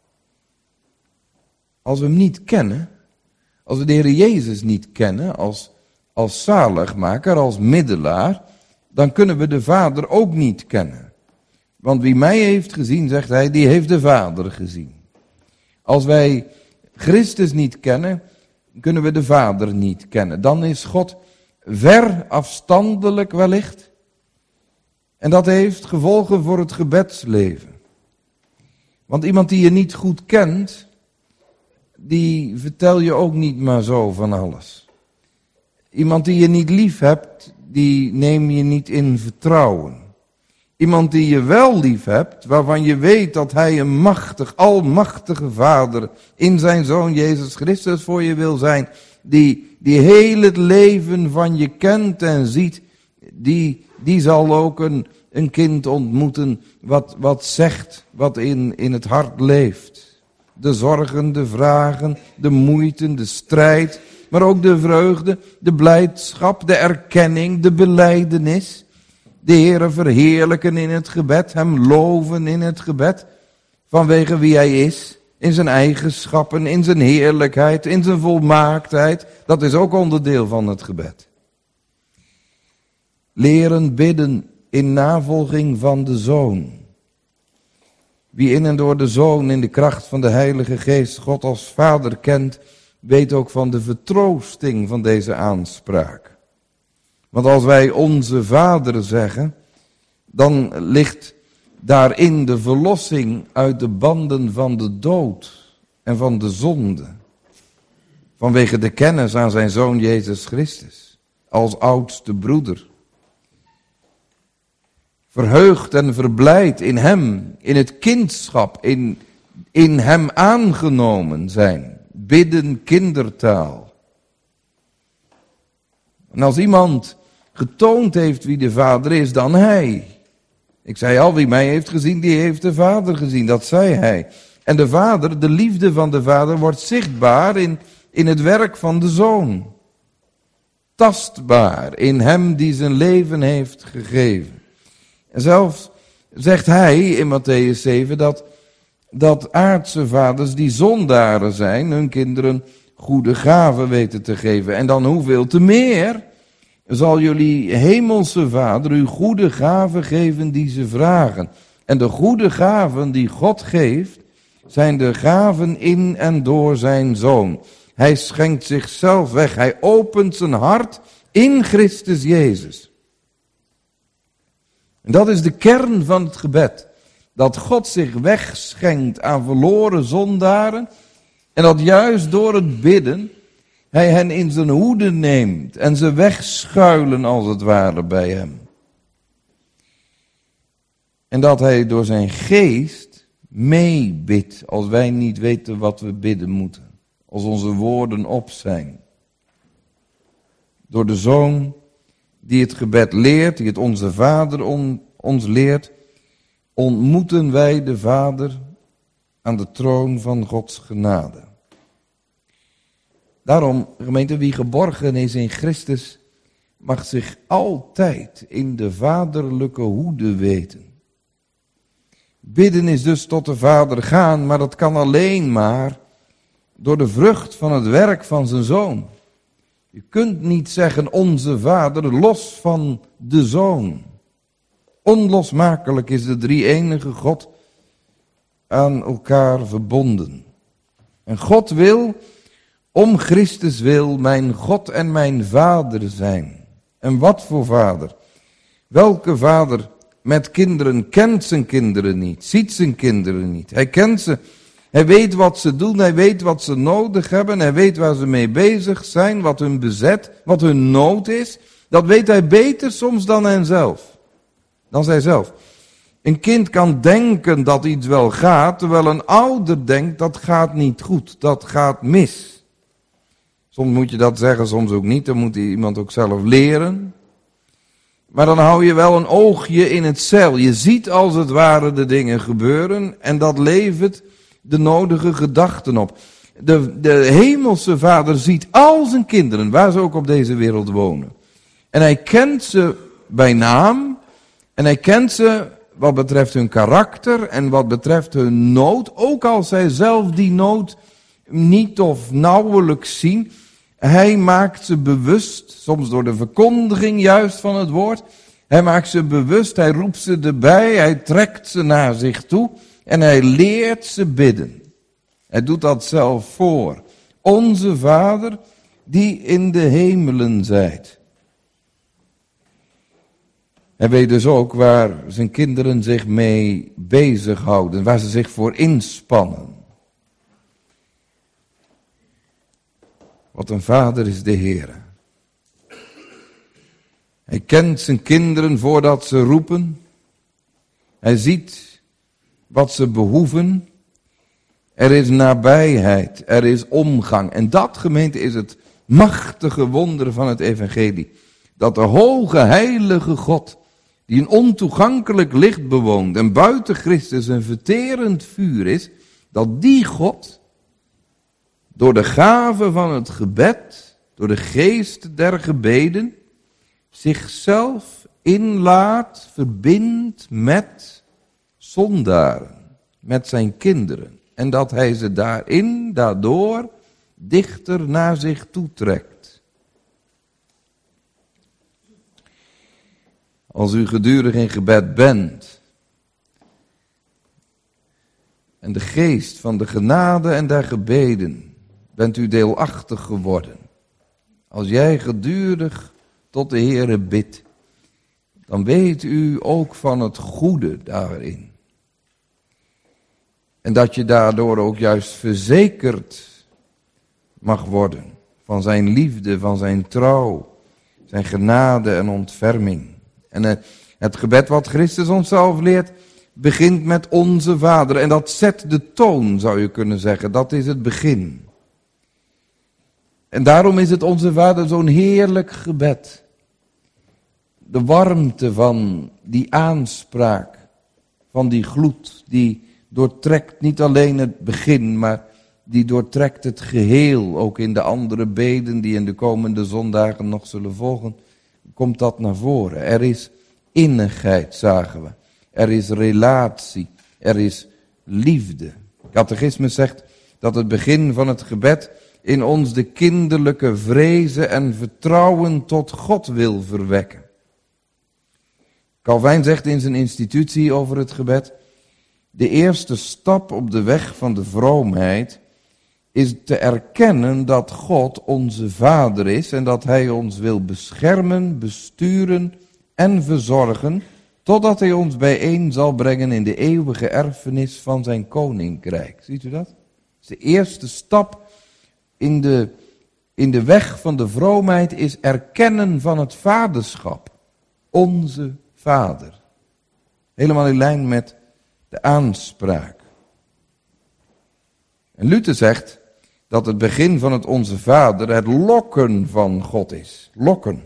Als we hem niet kennen, als we de Heer Jezus niet kennen als, als zaligmaker, als middelaar, dan kunnen we de Vader ook niet kennen. Want wie mij heeft gezien, zegt hij, die heeft de Vader gezien. Als wij Christus niet kennen, kunnen we de Vader niet kennen. Dan is God ver afstandelijk wellicht. En dat heeft gevolgen voor het gebedsleven. Want iemand die je niet goed kent, die vertel je ook niet maar zo van alles. Iemand die je niet lief hebt, die neem je niet in vertrouwen. Iemand die je wel lief hebt, waarvan je weet dat hij een machtig, almachtige Vader in zijn Zoon Jezus Christus voor je wil zijn, die, die heel het leven van je kent en ziet, die, die zal ook een, een kind ontmoeten wat, wat zegt, wat in, in het hart leeft. de zorgen, de vragen, de moeite, de strijd, maar ook de vreugde, de blijdschap, de erkenning, de belijdenis. De Heere verheerlijken in het gebed, hem loven in het gebed, vanwege wie hij is, in zijn eigenschappen, in zijn heerlijkheid, in zijn volmaaktheid. Dat is ook onderdeel van het gebed. Leren bidden in navolging van de Zoon. Wie in en door de Zoon in de kracht van de Heilige Geest God als Vader kent, weet ook van de vertroosting van deze aanspraak. Want als wij onze Vader zeggen, dan ligt daarin de verlossing uit de banden van de dood en van de zonde. Vanwege de kennis aan zijn Zoon Jezus Christus, als oudste broeder. Verheugd en verblijd in hem, in het kindschap, in, in hem aangenomen zijn. Bidden kindertaal. En als iemand getoond heeft wie de Vader is, dan hij. Ik zei al, wie mij heeft gezien, die heeft de Vader gezien. Dat zei hij. En de Vader, de liefde van de Vader, wordt zichtbaar in, in het werk van de Zoon. Tastbaar in hem die zijn leven heeft gegeven. En zelfs zegt hij in Mattheüs zeven dat, dat aardse vaders die zondaren zijn, hun kinderen goede gaven weten te geven. En dan hoeveel te meer zal jullie hemelse Vader u goede gaven geven die ze vragen. En de goede gaven die God geeft, zijn de gaven in en door zijn Zoon. Hij schenkt zichzelf weg, hij opent zijn hart in Christus Jezus. En dat is de kern van het gebed. Dat God zich wegschenkt aan verloren zondaren. En dat juist door het bidden hij hen in zijn hoede neemt. En ze wegschuilen als het ware bij hem. En dat hij door zijn geest meebidt als wij niet weten wat we bidden moeten. Als onze woorden op zijn. Door de Zoon die het gebed leert, die het onze Vader on, ons leert, ontmoeten wij de Vader aan de troon van Gods genade. Daarom, gemeente, wie geborgen is in Christus, mag zich altijd in de vaderlijke hoede weten. Bidden is dus tot de Vader gaan, maar dat kan alleen maar door de vrucht van het werk van zijn Zoon. Je kunt niet zeggen onze Vader los van de Zoon. Onlosmakelijk is de drie-enige God aan elkaar verbonden. En God wil, om Christus wil, mijn God en mijn Vader zijn. En wat voor Vader? Welke Vader met kinderen kent zijn kinderen niet, ziet zijn kinderen niet. Hij kent ze. Hij weet wat ze doen, hij weet wat ze nodig hebben, hij weet waar ze mee bezig zijn, wat hun bezet, wat hun nood is. Dat weet hij beter soms dan hemzelf, dan zijzelf. Een kind kan denken dat iets wel gaat, terwijl een ouder denkt dat gaat niet goed, dat gaat mis. Soms moet je dat zeggen, soms ook niet, dan moet iemand ook zelf leren. Maar dan hou je wel een oogje in het zeil. Je ziet als het ware de dingen gebeuren en dat levert de nodige gedachten op. De, de hemelse Vader ziet al zijn kinderen, waar ze ook op deze wereld wonen. En hij kent ze bij naam. En hij kent ze wat betreft hun karakter en wat betreft hun nood. Ook als zij zelf die nood niet of nauwelijks zien. Hij maakt ze bewust, soms door de verkondiging juist van het woord. Hij maakt ze bewust, hij roept ze erbij, hij trekt ze naar zich toe. En hij leert ze bidden. Hij doet dat zelf voor. Onze Vader die in de hemelen zijt. Hij weet dus ook waar zijn kinderen zich mee bezighouden. Waar ze zich voor inspannen. Wat een vader is de Heere. Hij kent zijn kinderen voordat ze roepen. Hij ziet wat ze behoeven. Er is nabijheid, er is omgang. En dat, gemeente, is het machtige wonder van het evangelie. Dat de hoge, heilige God, die een ontoegankelijk licht bewoont en buiten Christus een verterend vuur is, Dat die God, door de gave van het gebed, door de geest der gebeden, zichzelf inlaat, verbindt met zondaren, met zijn kinderen. En dat hij ze daarin, daardoor, dichter naar zich toetrekt. Als u gedurig in gebed bent en de geest van de genade en der gebeden bent u deelachtig geworden. Als jij gedurig tot de Heere bidt, dan weet u ook van het goede daarin. En dat je daardoor ook juist verzekerd mag worden van zijn liefde, van zijn trouw, zijn genade en ontferming. En het gebed wat Christus onszelf leert, begint met onze Vader. En dat zet de toon, zou je kunnen zeggen. Dat is het begin. En daarom is het onze Vader zo'n heerlijk gebed. De warmte van die aanspraak, van die gloed, die doortrekt niet alleen het begin, maar die doortrekt het geheel. Ook in de andere beden die in de komende zondagen nog zullen volgen, komt dat naar voren. Er is innigheid, zagen we. Er is relatie. Er is liefde. Catechismus zegt dat het begin van het gebed in ons de kinderlijke vrezen en vertrouwen tot God wil verwekken. Calvijn zegt in zijn institutie over het gebed: de eerste stap op de weg van de vroomheid is te erkennen dat God onze Vader is en dat Hij ons wil beschermen, besturen en verzorgen, totdat Hij ons bijeen zal brengen in de eeuwige erfenis van zijn koninkrijk. Ziet u dat? Dat is de eerste stap in de, in de weg van de vroomheid, is erkennen van het vaderschap. Onze Vader. Helemaal in lijn met de aanspraak. En Luther zegt dat het begin van het Onze Vader het lokken van God is. Lokken.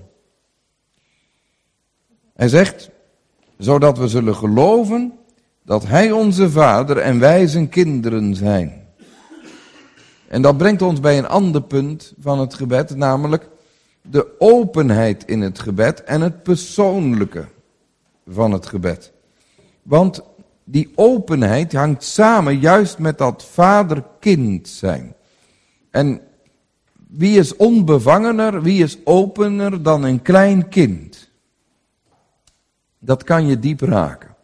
Hij zegt, zodat we zullen geloven dat Hij onze Vader en wij zijn kinderen zijn. En dat brengt ons bij een ander punt van het gebed, namelijk de openheid in het gebed en het persoonlijke van het gebed. Want die openheid hangt samen juist met dat vader-kind zijn. En wie is onbevangener, wie is opener dan een klein kind? Dat kan je diep raken.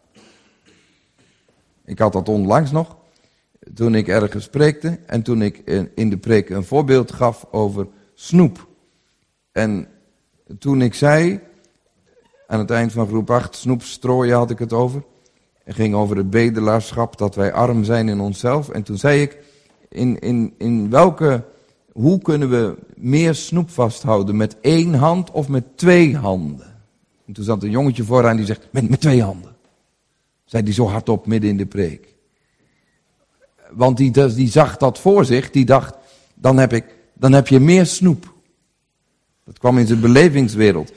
Ik had dat onlangs nog, toen ik ergens preekte en toen ik in de preek een voorbeeld gaf over snoep. En toen ik zei, aan het eind van groep acht, snoep strooien had ik het over. Het ging over het bedelaarschap, dat wij arm zijn in onszelf. En toen zei ik, in, in, in welke, hoe kunnen we meer snoep vasthouden? Met één hand of met twee handen? En toen zat een jongetje vooraan die zegt, met, met twee handen. Zei die zo hardop midden in de preek. Want die, die zag dat voor zich, die dacht, dan heb, ik, dan heb je meer snoep. Dat kwam in zijn belevingswereld.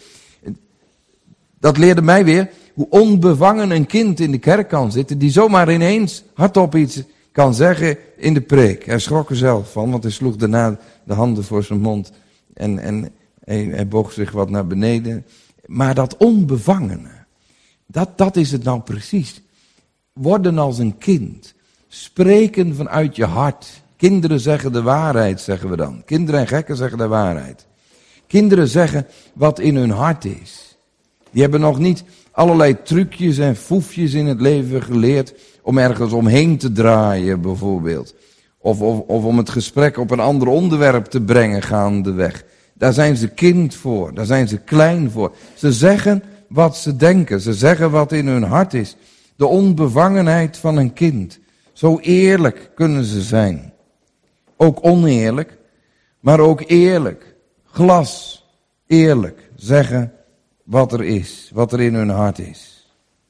Dat leerde mij weer hoe onbevangen een kind in de kerk kan zitten, die zomaar ineens hardop iets kan zeggen in de preek. Hij schrok er zelf van, want hij sloeg daarna de handen voor zijn mond en, en hij, hij boog zich wat naar beneden. Maar dat onbevangene, dat, dat is het nou precies. Worden als een kind. Spreken vanuit je hart. Kinderen zeggen de waarheid, zeggen we dan. Kinderen en gekken zeggen de waarheid. Kinderen zeggen wat in hun hart is. Die hebben nog niet allerlei trucjes en foefjes in het leven geleerd om ergens omheen te draaien bijvoorbeeld. Of, of, of om het gesprek op een ander onderwerp te brengen gaandeweg. Daar zijn ze kind voor, daar zijn ze klein voor. Ze zeggen wat ze denken, ze zeggen wat in hun hart is. De onbevangenheid van een kind. Zo eerlijk kunnen ze zijn. Ook oneerlijk, maar ook eerlijk. Glas, eerlijk zeggen wat er is, wat er in hun hart is.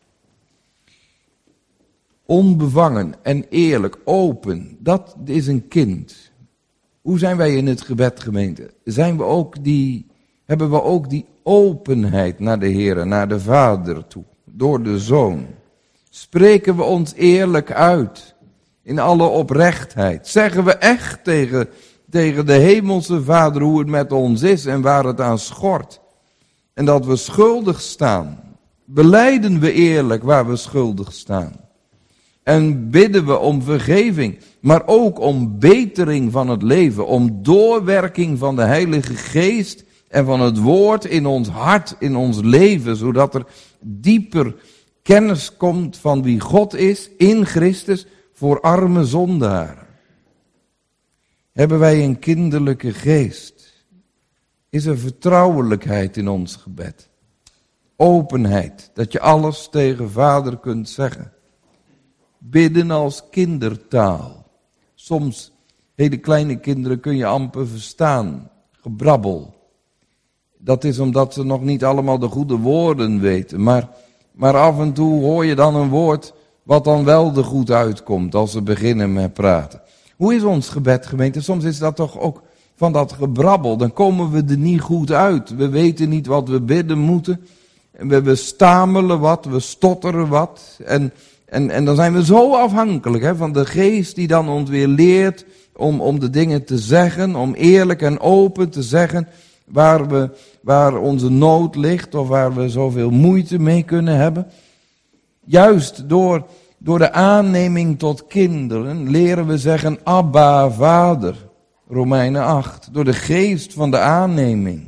Onbevangen en eerlijk, open, dat is een kind. Hoe zijn wij in het gebed, gemeente? Zijn we ook die, hebben we ook die openheid naar de Heer, naar de Vader toe, door de Zoon? Spreken we ons eerlijk uit In alle oprechtheid. Zeggen we echt tegen, tegen de hemelse Vader hoe het met ons is en waar het aan schort. En dat we schuldig staan. Belijden we eerlijk waar we schuldig staan. En bidden we om vergeving, maar ook om betering van het leven. Om doorwerking van de Heilige Geest en van het woord in ons hart, in ons leven. Zodat er dieper kennis komt van wie God is in Christus voor arme zondaren. Hebben wij een kinderlijke geest? Is er vertrouwelijkheid in ons gebed? Openheid, dat je alles tegen Vader kunt zeggen. Bidden als kindertaal. Soms, hele kleine kinderen kun je amper verstaan. Gebrabbel. Dat is omdat ze nog niet allemaal de goede woorden weten. Maar, maar af en toe hoor je dan een woord wat dan wel er goed uitkomt als ze beginnen met praten. Hoe is ons gebed, gemeente? Soms is dat toch ook van dat gebrabbel. Dan komen we er niet goed uit. We weten niet wat we bidden moeten. We, we stamelen wat, we stotteren wat. En, en, en dan zijn we zo afhankelijk hè, van de geest die dan ons weer leert om, om de dingen te zeggen. Om eerlijk en open te zeggen waar, we, waar onze nood ligt of waar we zoveel moeite mee kunnen hebben. Juist door, door de aanneming tot kinderen leren we zeggen Abba, Vader. Romeinen acht. Door de geest van de aanneming.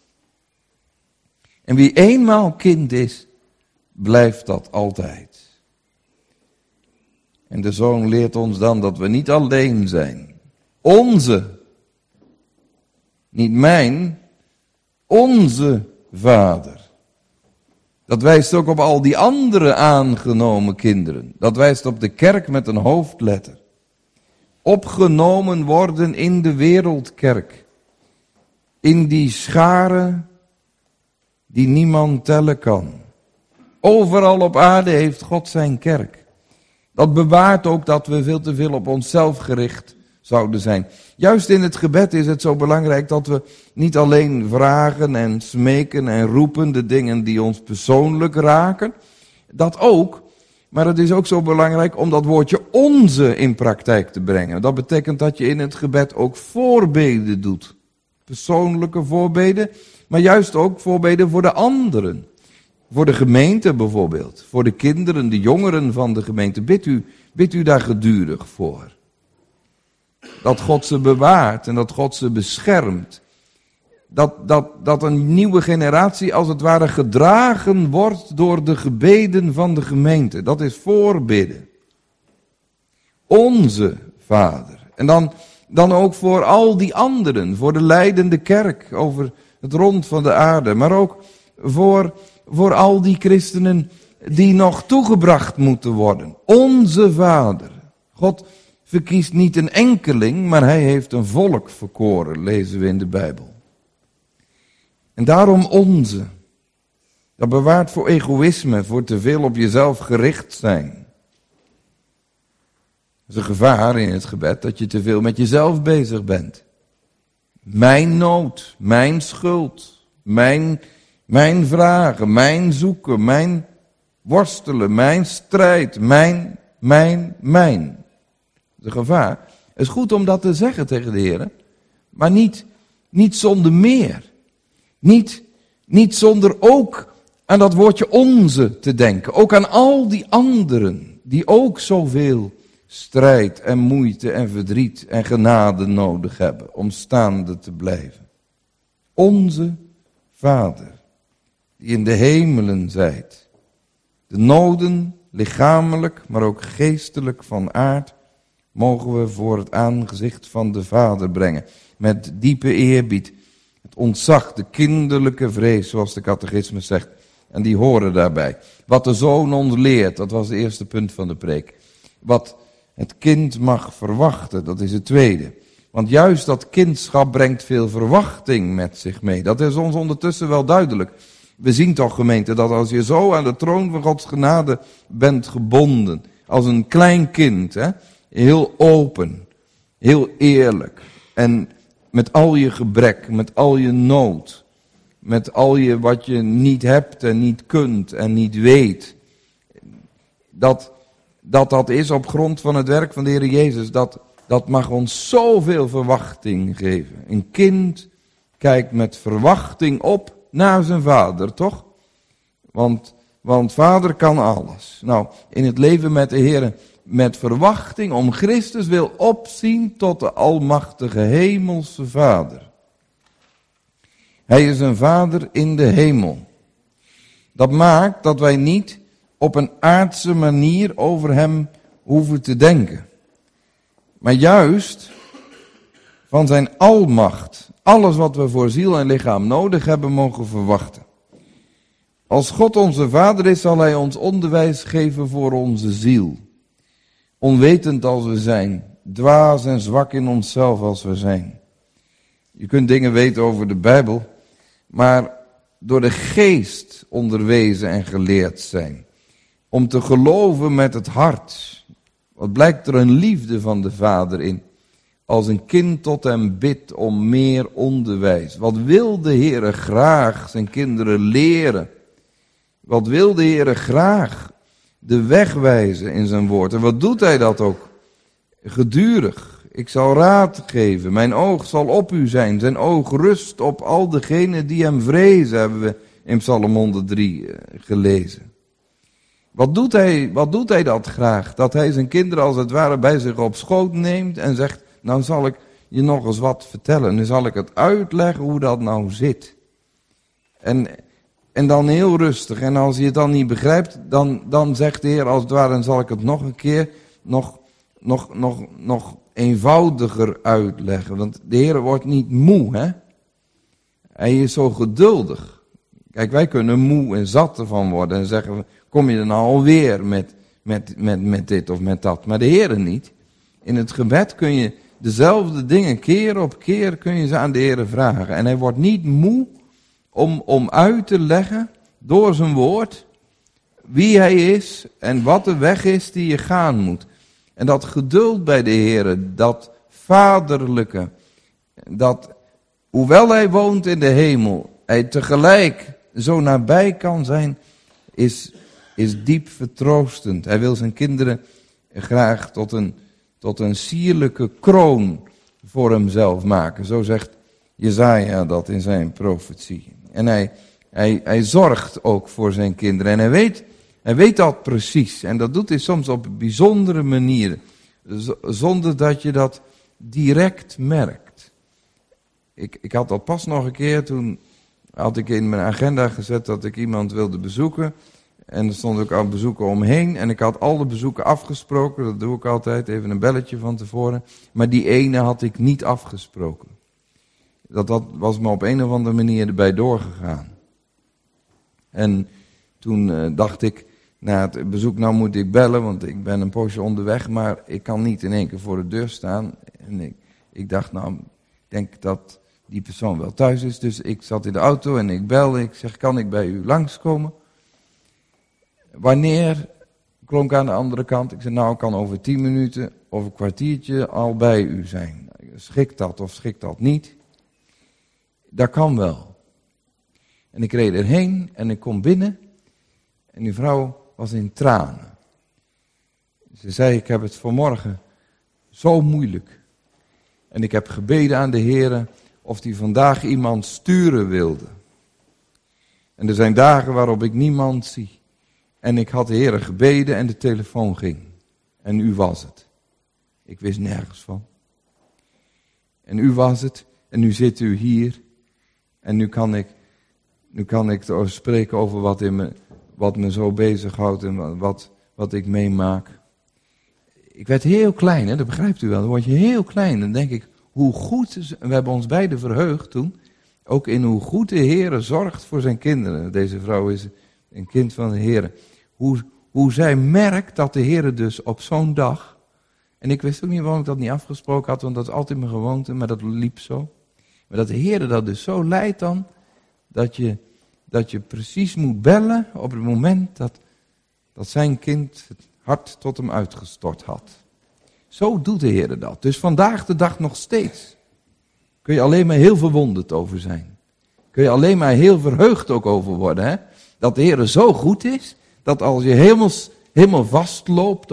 En wie eenmaal kind is, blijft dat altijd. En de Zoon leert ons dan dat we niet alleen zijn. Onze, niet mijn, onze Vader. Dat wijst ook op al die andere aangenomen kinderen. Dat wijst op de kerk met een hoofdletter. Opgenomen worden in de wereldkerk. In die scharen die niemand tellen kan. Overal op aarde heeft God zijn kerk. Dat bewaart ook dat we veel te veel op onszelf gericht zouden zijn. Juist in het gebed is het zo belangrijk dat we niet alleen vragen en smeken en roepen de dingen die ons persoonlijk raken. Dat ook, maar het is ook zo belangrijk om dat woordje onze in praktijk te brengen. Dat betekent dat je in het gebed ook voorbeden doet. Persoonlijke voorbeden, maar juist ook voorbeden voor de anderen. Voor de gemeente bijvoorbeeld. Voor de kinderen, de jongeren van de gemeente. Bid u, bid u daar gedurig voor. Dat God ze bewaart en dat God ze beschermt. Dat, dat, dat een nieuwe generatie als het ware gedragen wordt door de gebeden van de gemeente. Dat is voorbidden. Onze Vader. En dan, dan ook voor al die anderen. Voor de leidende kerk over het rond van de aarde. Maar ook voor, voor al die christenen die nog toegebracht moeten worden. Onze Vader. God verkiest niet een enkeling, maar hij heeft een volk verkoren, lezen we in de Bijbel. En daarom onze. Dat bewaart voor egoïsme, voor te veel op jezelf gericht zijn. Dat is een gevaar in het gebed, dat je te veel met jezelf bezig bent. Mijn nood, mijn schuld, mijn, mijn vragen, mijn zoeken, mijn worstelen, mijn strijd, mijn, mijn, mijn. De gevaar. Het is goed om dat te zeggen tegen de Heer, maar niet, niet zonder meer. Niet, niet zonder ook aan dat woordje onze te denken. Ook aan al die anderen die ook zoveel strijd en moeite en verdriet en genade nodig hebben om staande te blijven. Onze Vader, die in de hemelen zijt. De noden, lichamelijk, maar ook geestelijk van aard, mogen we voor het aangezicht van de Vader brengen. Met diepe eerbied, het ontzag, de kinderlijke vrees, zoals de catechismus zegt. En die horen daarbij. Wat de Zoon ons leert, dat was het eerste punt van de preek. Wat het kind mag verwachten, dat is het tweede. Want juist dat kindschap brengt veel verwachting met zich mee. Dat is ons ondertussen wel duidelijk. We zien toch, gemeente, dat als je zo aan de troon van Gods genade bent gebonden, als een klein kind, hè, heel open, heel eerlijk en met al je gebrek, met al je nood, met al je wat je niet hebt en niet kunt en niet weet, dat, dat dat is op grond van het werk van de Heer Jezus, dat, dat mag ons zoveel verwachting geven. Een kind kijkt met verwachting op naar zijn vader, toch? Want, want vader kan alles. Nou, in het leven met de Heer, met verwachting om Christus wil opzien tot de almachtige hemelse vader. Hij is een vader in de hemel. Dat maakt dat wij niet op een aardse manier over hem hoeven te denken. Maar juist van zijn almacht, alles wat we voor ziel en lichaam nodig hebben, mogen verwachten. Als God onze vader is, zal hij ons onderwijs geven voor onze ziel. Onwetend als we zijn, dwaas en zwak in onszelf als we zijn. Je kunt dingen weten over de Bijbel, maar door de geest onderwezen en geleerd zijn. Om te geloven met het hart. Wat blijkt er een liefde van de Vader in. Als een kind tot hem bidt om meer onderwijs. Wat wil de Heere graag zijn kinderen leren? Wat wil de Heere graag de weg wijzen in zijn woord? En wat doet hij dat ook? Gedurig. Ik zal raad geven. Mijn oog zal op u zijn. Zijn oog rust op al degenen die hem vrezen, hebben we in Psalm honderddrie gelezen. Wat doet hij, wat doet hij dat graag? Dat hij zijn kinderen als het ware bij zich op schoot neemt en zegt, nou zal ik je nog eens wat vertellen. Nu zal ik het uitleggen hoe dat nou zit. En, en dan heel rustig. En als je het dan niet begrijpt, dan, dan zegt de Heer als het ware, dan zal ik het nog een keer, nog, nog, nog, nog eenvoudiger uitleggen. Want de Heer wordt niet moe, hè. Hij is zo geduldig. Kijk, wij kunnen moe en zat ervan worden en zeggen, kom je er nou alweer met, met, met, met dit of met dat. Maar de Heer niet. In het gebed kun je dezelfde dingen keer op keer kun je ze aan de Heer vragen. En hij wordt niet moe om, om uit te leggen door zijn woord wie hij is en wat de weg is die je gaan moet. En dat geduld bij de Heer, dat vaderlijke, dat hoewel hij woont in de hemel, hij tegelijk zo nabij kan zijn, is, is diep vertroostend. Hij wil zijn kinderen graag tot een, tot een sierlijke kroon voor hemzelf maken. Zo zegt Jesaja dat in zijn profetie. En hij, hij, hij zorgt ook voor zijn kinderen. En hij weet, hij weet dat precies. En dat doet hij soms op bijzondere manieren. Zonder dat je dat direct merkt. Ik, ik had dat pas nog een keer, toen had ik in mijn agenda gezet dat ik iemand wilde bezoeken. En er stond ook al bezoeken omheen. En ik had al de bezoeken afgesproken. Dat doe ik altijd, even een belletje van tevoren. Maar die ene had ik niet afgesproken. Dat, dat was me op een of andere manier erbij doorgegaan. En toen uh, dacht ik, na het bezoek, nou moet ik bellen, want ik ben een poosje onderweg. Maar ik kan niet in één keer voor de deur staan. En ik, ik dacht, nou, ik denk dat die persoon wel thuis is. Dus ik zat in de auto en ik belde. Ik zeg, kan ik bij u langskomen? Wanneer, klonk aan de andere kant. Ik zei, nou, ik kan over tien minuten of een kwartiertje al bij u zijn. Schikt dat of schikt dat niet? Dat kan wel. En ik reed erheen en ik kom binnen. En die vrouw was in tranen. Ze zei, ik heb het vanmorgen zo moeilijk. En ik heb gebeden aan de Heer of hij vandaag iemand sturen wilde. En er zijn dagen waarop ik niemand zie. En ik had de Heer gebeden en de telefoon ging. En u was het. Ik wist nergens van. En u was het. En nu zit u hier. En nu kan ik, nu kan ik spreken over wat, in me, wat me zo bezighoudt en wat, wat ik meemaak. Ik werd heel klein, hè? Dat begrijpt u wel. Dan word je heel klein. Dan denk ik, hoe goed, we hebben ons beiden verheugd toen. Ook in hoe goed de Heer zorgt voor zijn kinderen. Deze vrouw is een kind van de Heer. Hoe, hoe zij merkt dat de Heer dus op zo'n dag. En ik wist ook niet waarom ik dat niet afgesproken had, want dat is altijd mijn gewoonte, maar dat liep zo. Maar dat de Heer dat dus zo leidt dan, dat je, dat je precies moet bellen op het moment dat, dat zijn kind het hart tot hem uitgestort had. Zo doet de Heer dat. Dus vandaag de dag nog steeds. Kun je alleen maar heel verwonderd over zijn. Kun je alleen maar heel verheugd ook over worden. Hè? Dat de Heer zo goed is, dat als je helemaal, helemaal vastloopt of,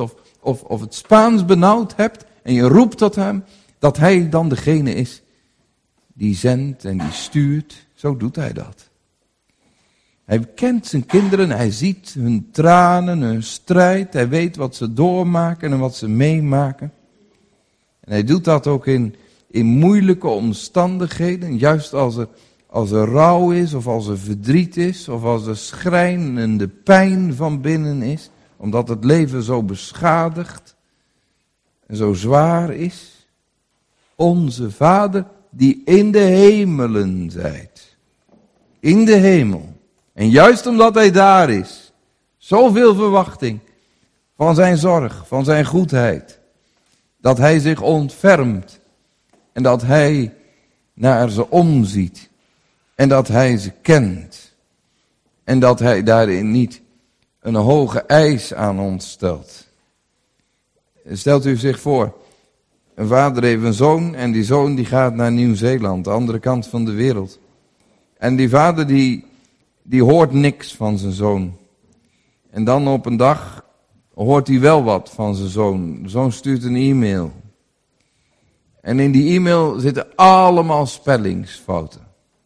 of, of het Spaans benauwd hebt en je roept tot hem, dat hij dan degene is die zendt en die stuurt. Zo doet hij dat. Hij kent zijn kinderen, hij ziet hun tranen, hun strijd. Hij weet wat ze doormaken en wat ze meemaken. En hij doet dat ook in, in moeilijke omstandigheden. Juist als er, als er rouw is, of als er verdriet is, of als er schrijnende pijn van binnen is. Omdat het leven zo beschadigd en zo zwaar is. Onze Vader die in de hemelen zijt. In de hemel. En juist omdat hij daar is, zoveel verwachting van zijn zorg, van zijn goedheid, dat hij zich ontfermt en dat hij naar ze omziet en dat hij ze kent en dat hij daarin niet een hoge eis aan ons stelt. Stelt u zich voor, een vader heeft een zoon en die zoon die gaat naar Nieuw-Zeeland, de andere kant van de wereld. En die vader die... Die hoort niks van zijn zoon. En dan op een dag hoort hij wel wat van zijn zoon. De zoon stuurt een e-mail. En in die e-mail zitten allemaal spellingsfouten.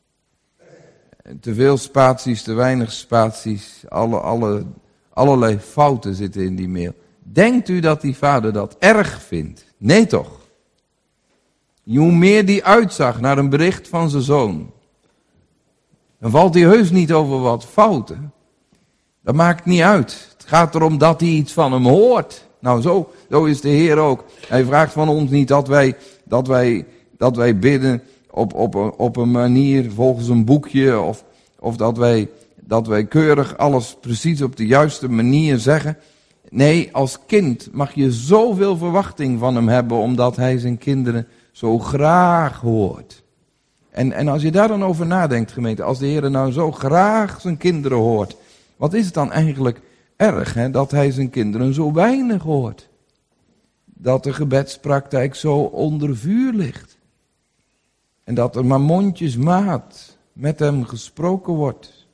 Te veel spaties, te weinig spaties. Alle, alle, allerlei fouten zitten in die mail. Denkt u dat die vader dat erg vindt? Nee toch? Hoe meer die uitzag naar een bericht van zijn zoon, dan valt hij heus niet over wat fouten. Dat maakt niet uit. Het gaat erom dat hij iets van hem hoort. Nou, zo, zo is de Heer ook. Hij vraagt van ons niet dat wij, dat wij, dat wij bidden op, op, op een manier volgens een boekje. Of, of dat, wij, dat wij keurig alles precies op de juiste manier zeggen. Nee, als kind mag je zoveel verwachting van hem hebben, omdat hij zijn kinderen zo graag hoort. En, en als je daar dan over nadenkt, gemeente, als de Heer nou zo graag zijn kinderen hoort, wat is het dan eigenlijk erg, hè, dat hij zijn kinderen zo weinig hoort? Dat de gebedspraktijk zo onder vuur ligt. En dat er maar mondjesmaat met hem gesproken wordt.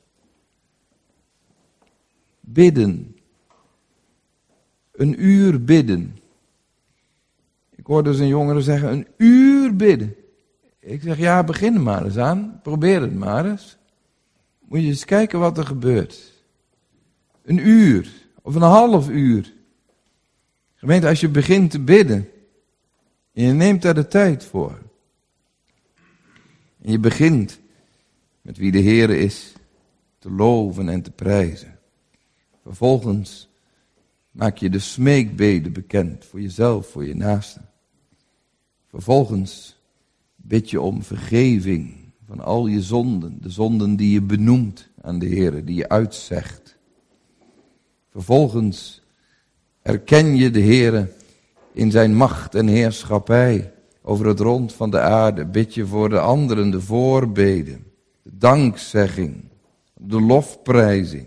Bidden. Een uur bidden. Ik hoorde dus een jongere zeggen, een uur bidden. Ik zeg, ja, begin er maar eens aan. Probeer het maar eens. Moet je eens kijken wat er gebeurt. Een uur of een half uur. Gemeente, als je begint te bidden, en je neemt daar de tijd voor. En je begint met wie de Heer is, te loven en te prijzen. Vervolgens maak je de smeekbeden bekend voor jezelf, voor je naasten. Vervolgens bid je om vergeving van al je zonden. De zonden die je benoemt aan de Heer, die je uitzegt. Vervolgens erken je de Heer in zijn macht en heerschappij over het rond van de aarde. Bid je voor de anderen de voorbeden, de dankzegging, de lofprijzing.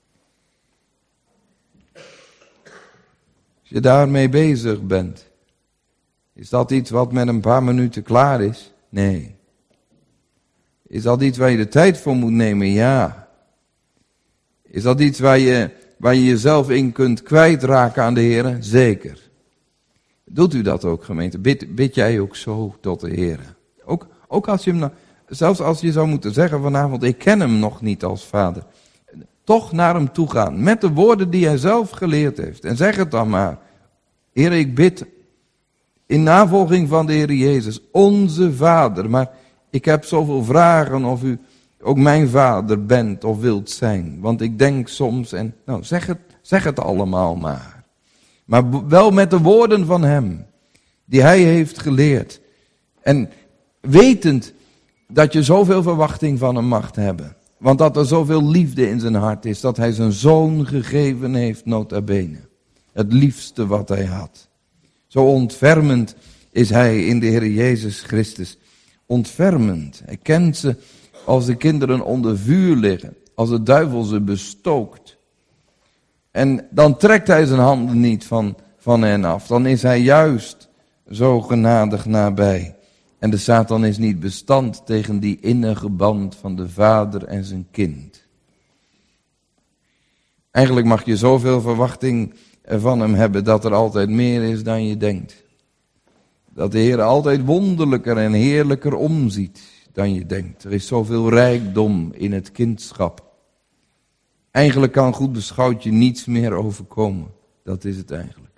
Als je daarmee bezig bent, is dat iets wat met een paar minuten klaar is? Nee. Is dat iets waar je de tijd voor moet nemen? Ja. Is dat iets waar je, waar je jezelf in kunt kwijtraken aan de Heer? Zeker. Doet u dat ook, gemeente? Bid, bid jij ook zo tot de Heer? Ook, ook als je hem, zelfs als je zou moeten zeggen vanavond, ik ken hem nog niet als vader. Toch naar hem toe gaan, met de woorden die hij zelf geleerd heeft. En zeg het dan maar. Heer, ik bid in navolging van de Heer Jezus, onze Vader. Maar ik heb zoveel vragen of u ook mijn vader bent of wilt zijn. Want ik denk soms, en nou zeg het, zeg het allemaal maar. Maar wel met de woorden van hem, die hij heeft geleerd. En wetend dat je zoveel verwachting van hem mag hebben. Want dat er zoveel liefde in zijn hart is, dat hij zijn zoon gegeven heeft, nota bene. Het liefste wat hij had. Zo ontfermend is hij in de Heer Jezus Christus. Ontfermend. Hij kent ze als de kinderen onder vuur liggen. Als de duivel ze bestookt. En dan trekt hij zijn handen niet van, van hen af. Dan is hij juist zo genadig nabij. En de Satan is niet bestand tegen die innige band van de vader en zijn kind. Eigenlijk mag je zoveel verwachting van hem hebben dat er altijd meer is dan je denkt. Dat de Heer altijd wonderlijker en heerlijker omziet dan je denkt. Er is zoveel rijkdom in het kindschap. Eigenlijk kan goed beschouwd je niets meer overkomen. Dat is het eigenlijk.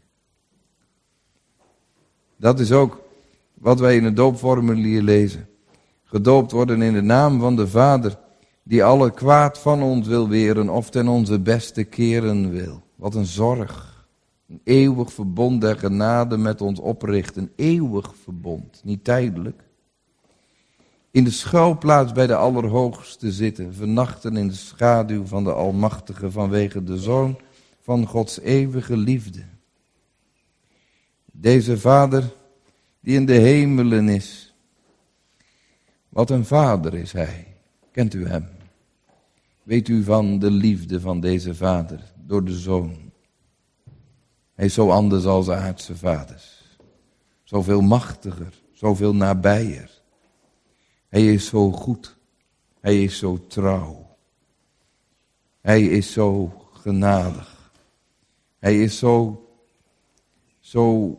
Dat is ook wat wij in het doopformulier lezen. Gedoopt worden in de naam van de Vader, die alle kwaad van ons wil weren of ten onze beste keren wil. Wat een zorg. Een eeuwig verbond der genade met ons opricht. Een eeuwig verbond, niet tijdelijk. In de schuilplaats bij de Allerhoogste zitten, vernachten in de schaduw van de Almachtige vanwege de Zoon van Gods eeuwige liefde. Deze Vader die in de hemelen is. Wat een Vader is Hij. Kent u Hem? Weet u van de liefde van deze Vader door de Zoon? Hij is zo anders als aardse vaders. Zoveel machtiger, zoveel nabijer. Hij is zo goed. Hij is zo trouw. Hij is zo genadig. Hij is zo, zo,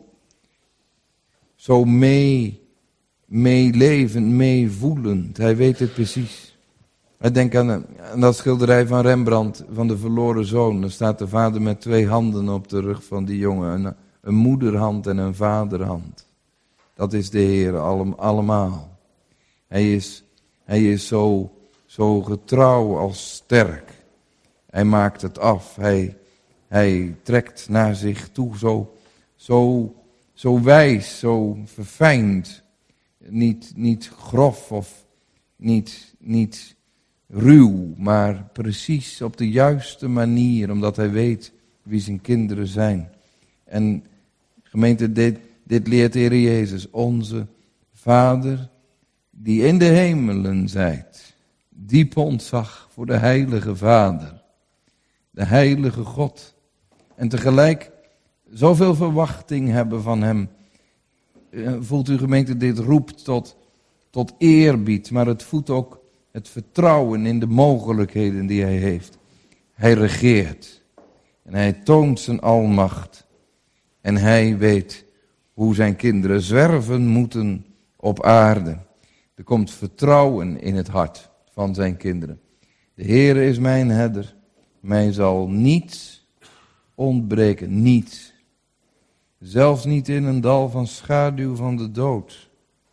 zo mee, meelevend, meevoelend. Hij weet het precies. Ik denk aan, aan dat schilderij van Rembrandt, van de verloren zoon. Dan staat de vader met twee handen op de rug van die jongen. Een, een moederhand en een vaderhand. Dat is de Heer allemaal. Hij is, hij is zo, zo getrouw als sterk. Hij maakt het af. Hij, hij trekt naar zich toe. Zo, zo, zo wijs, zo verfijnd. Niet, niet grof of niet, niet ruw, maar precies op de juiste manier. Omdat hij weet wie zijn kinderen zijn. En gemeente, dit, dit leert de Heer Jezus. Onze Vader die in de hemelen zijt, diep ontzag voor de heilige Vader, de heilige God, en tegelijk zoveel verwachting hebben van hem. Voelt u gemeente, dit roept tot, tot eerbied, maar het voedt ook het vertrouwen in de mogelijkheden die hij heeft. Hij regeert en hij toont zijn almacht en hij weet hoe zijn kinderen zwerven moeten op aarde. Er komt vertrouwen in het hart van zijn kinderen. De Heere is mijn herder. Mij zal niets ontbreken. Niets. Zelfs niet in een dal van schaduw van de dood.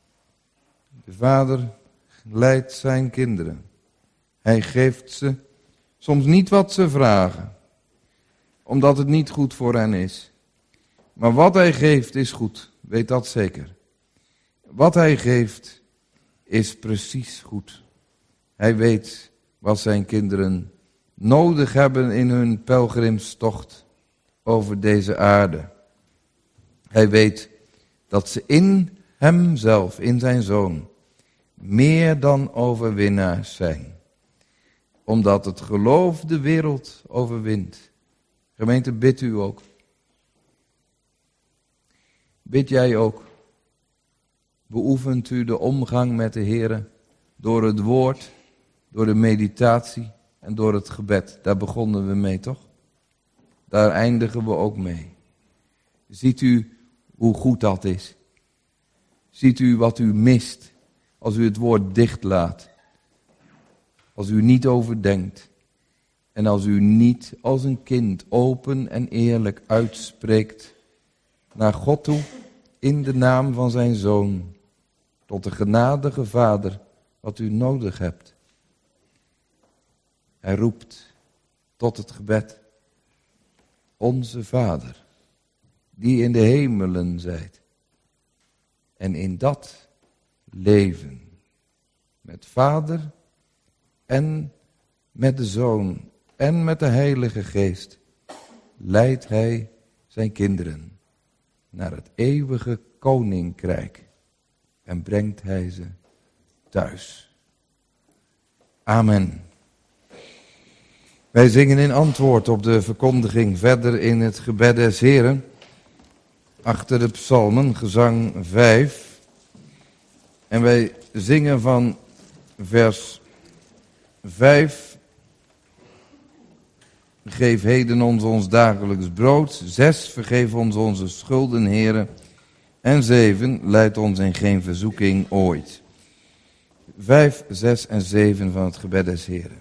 De Vader leidt zijn kinderen. Hij geeft ze soms niet wat ze vragen. Omdat het niet goed voor hen is. Maar wat hij geeft is goed. Weet dat zeker. Wat hij geeft is precies goed. Hij weet wat zijn kinderen nodig hebben in hun pelgrimstocht over deze aarde. Hij weet dat ze in hemzelf, in zijn Zoon, meer dan overwinnaars zijn. Omdat het geloof de wereld overwint. Gemeente, bidt u ook. Bid jij ook. Beoefent u de omgang met de Heere door het woord, door de meditatie en door het gebed. Daar begonnen we mee, toch? Daar eindigen we ook mee. Ziet u hoe goed dat is? Ziet u wat u mist als u het woord dichtlaat? Als u niet overdenkt en als u niet als een kind open en eerlijk uitspreekt naar God toe in de naam van zijn Zoon. Tot de genadige Vader, wat u nodig hebt. Hij roept tot het gebed. Onze Vader, die in de hemelen zijt. En in dat leven, met Vader en met de Zoon en met de Heilige Geest, leidt hij zijn kinderen naar het eeuwige koninkrijk. En brengt hij ze thuis. Amen. Wij zingen in antwoord op de verkondiging verder in het gebed des Heren. Achter de psalmen, gezang vijf. En wij zingen van vers vijf Geef heden ons ons dagelijks brood. Zes, vergeef ons onze schulden, Heere. En zeven, leid ons in geen verzoeking ooit. Vijf, zes en zeven van het gebed des Heeren.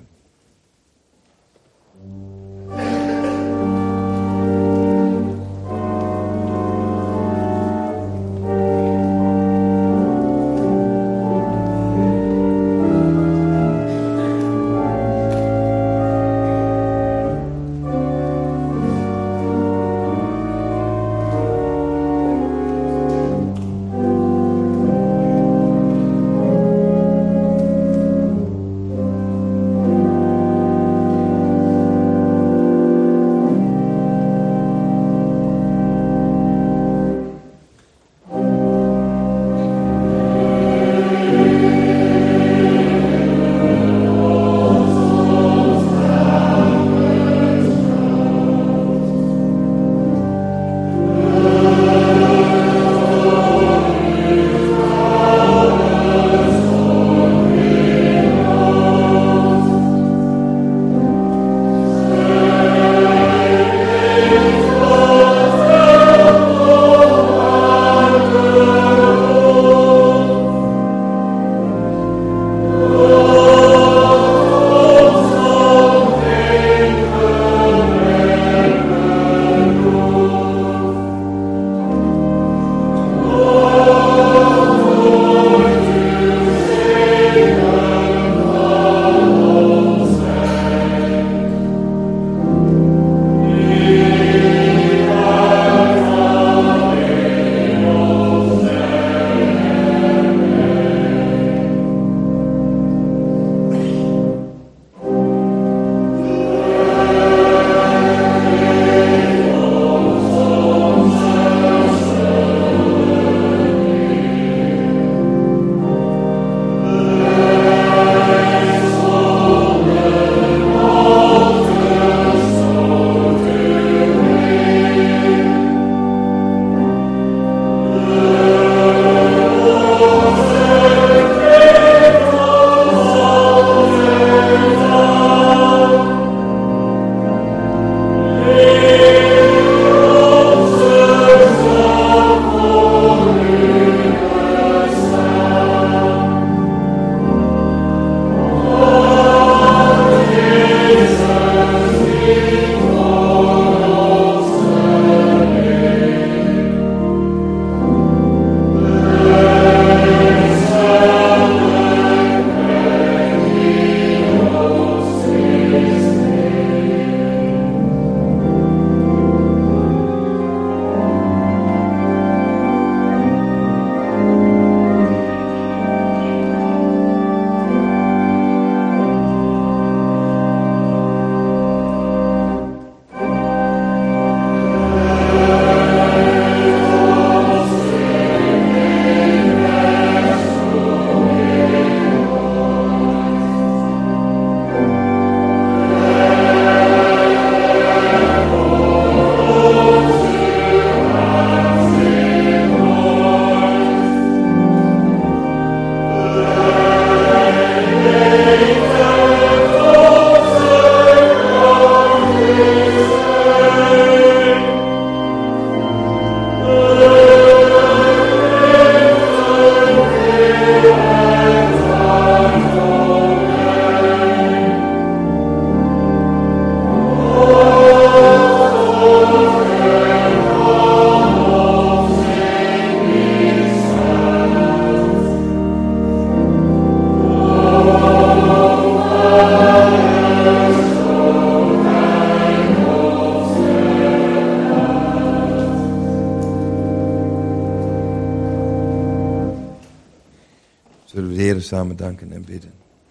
Zullen we de Heer samen danken en bidden.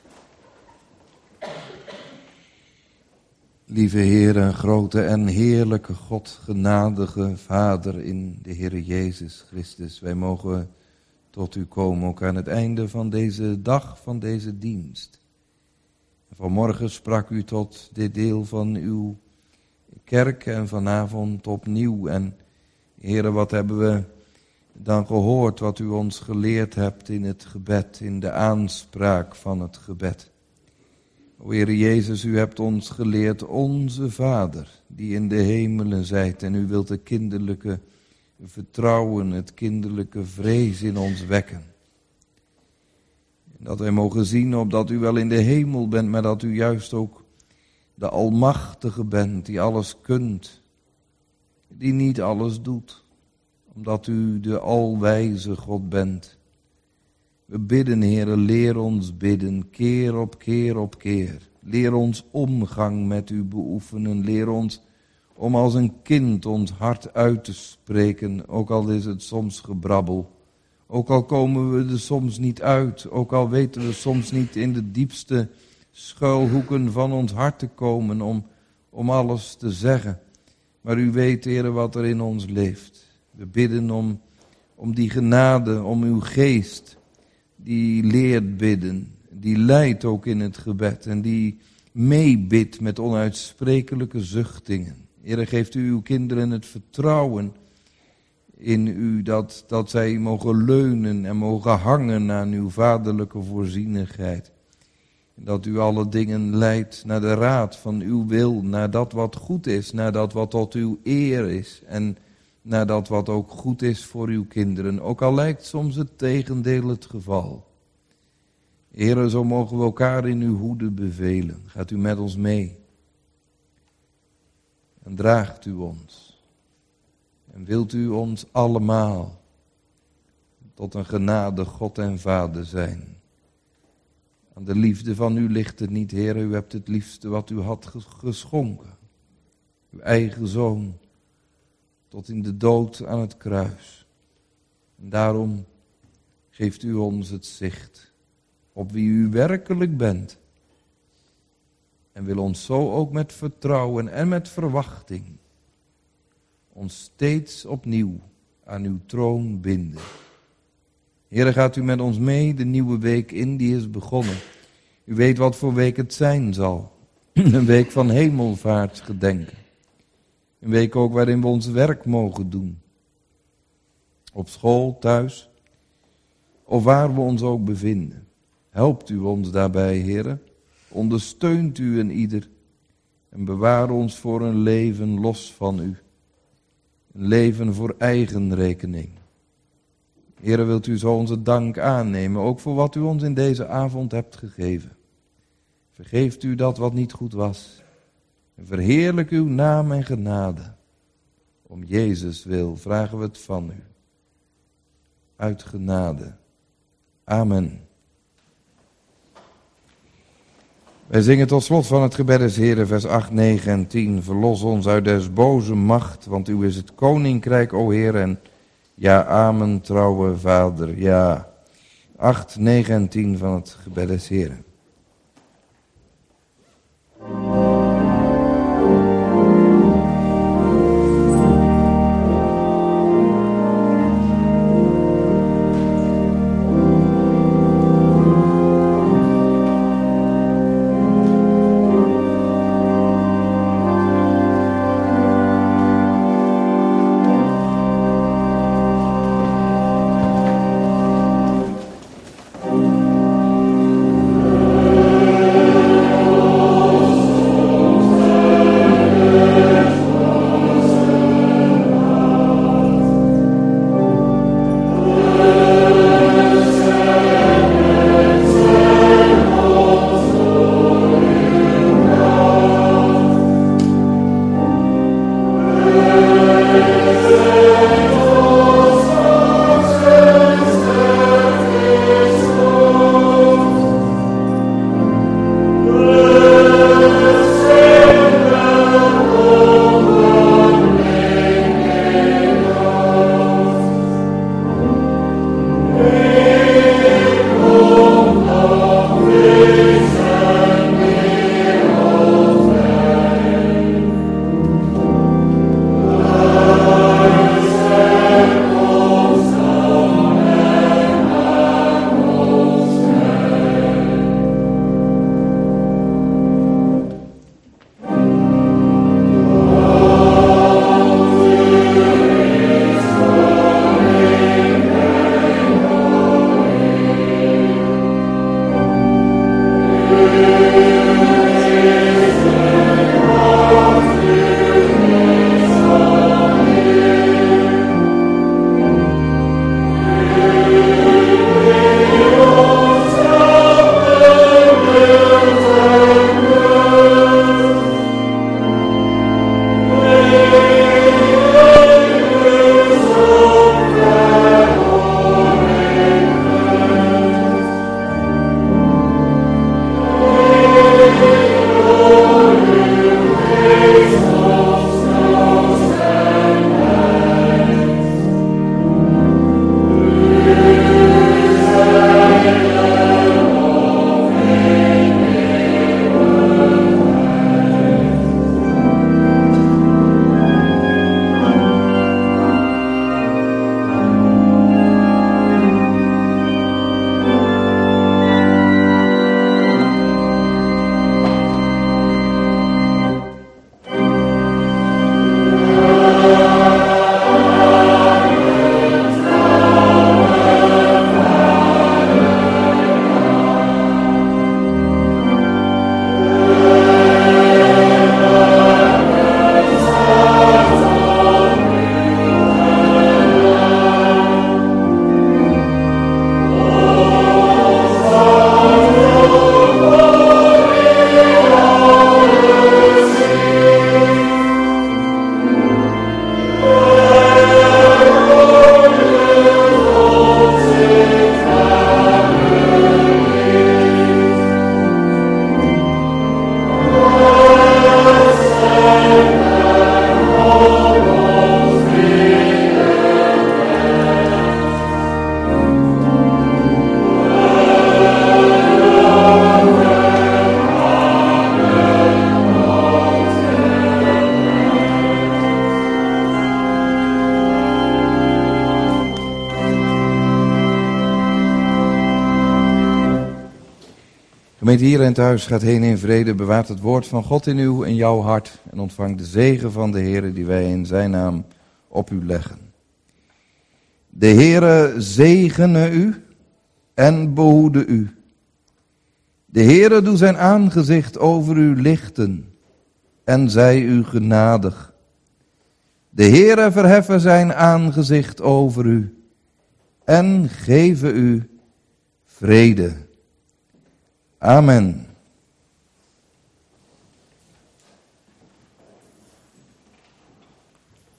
Lieve Heer, grote en heerlijke God, genadige Vader in de Heer Jezus Christus. Wij mogen tot u komen, ook aan het einde van deze dag, van deze dienst. Vanmorgen sprak u tot dit deel van uw kerk en vanavond opnieuw. En Heer, wat hebben we dan gehoord, wat u ons geleerd hebt in het gebed, in de aanspraak van het gebed. O Heer Jezus, u hebt ons geleerd, onze Vader, die in de hemelen zijt. En u wilt het kinderlijke vertrouwen, het kinderlijke vrees in ons wekken. Dat wij mogen zien, opdat u wel in de hemel bent, maar dat u juist ook de Almachtige bent, die alles kunt, die niet alles doet, omdat u de alwijze God bent. We bidden, Heere, leer ons bidden, keer op keer op keer. Leer ons omgang met u beoefenen, leer ons om als een kind ons hart uit te spreken, ook al is het soms gebrabbel. Ook al komen we er soms niet uit, ook al weten we soms niet in de diepste schuilhoeken van ons hart te komen om, om alles te zeggen. Maar u weet, Heere, wat er in ons leeft. We bidden om, om die genade, om uw geest, die leert bidden, die leidt ook in het gebed en die meebidt met onuitsprekelijke zuchtingen. Heere, geeft u uw kinderen het vertrouwen in u, dat, dat zij mogen leunen en mogen hangen aan uw vaderlijke voorzienigheid. En dat u alle dingen leidt naar de raad van uw wil, naar dat wat goed is, naar dat wat tot uw eer is en naar dat wat ook goed is voor uw kinderen. Ook al lijkt soms het tegendeel het geval. Heere, zo mogen we elkaar in uw hoede bevelen. Gaat u met ons mee en draagt u ons. En wilt u ons allemaal tot een genade God en Vader zijn. Aan de liefde van u ligt het niet, Heer. U hebt het liefste wat u had geschonken. Uw eigen zoon. Tot in de dood aan het kruis. En daarom geeft u ons het zicht op wie u werkelijk bent. En wil ons zo ook met vertrouwen en met verwachting ons steeds opnieuw aan uw troon binden. Heere, gaat u met ons mee de nieuwe week in, die is begonnen. U weet wat voor week het zijn zal. Een week van hemelvaartsgedenken. Een week ook waarin we ons werk mogen doen. Op school, thuis, of waar we ons ook bevinden. Helpt u ons daarbij, Heere. Ondersteunt u en ieder. En bewaar ons voor een leven los van u. Een leven voor eigen rekening. Heere, wilt u zo onze dank aannemen, ook voor wat u ons in deze avond hebt gegeven. Vergeeft u dat wat niet goed was. En verheerlijk uw naam en genade. Om Jezus wil vragen we het van u. Uit genade. Amen. Wij zingen tot slot van het gebed des Heeren, vers acht, negen en tien. Verlos ons uit des boze macht, want u is het koninkrijk, o Heer, en ja, amen, trouwe Vader, ja. acht, negen en tien van het gebed des Heeren. Amen. Gemeente hier en thuis, gaat heen in vrede, bewaart het woord van God in uw en jouw hart en ontvang de zegen van de Heere die wij in zijn naam op u leggen. De Heere zegene u en behoede u. De Heere doe zijn aangezicht over u lichten en zij u genadig. De Heere verheffen zijn aangezicht over u en geven u vrede. Amen.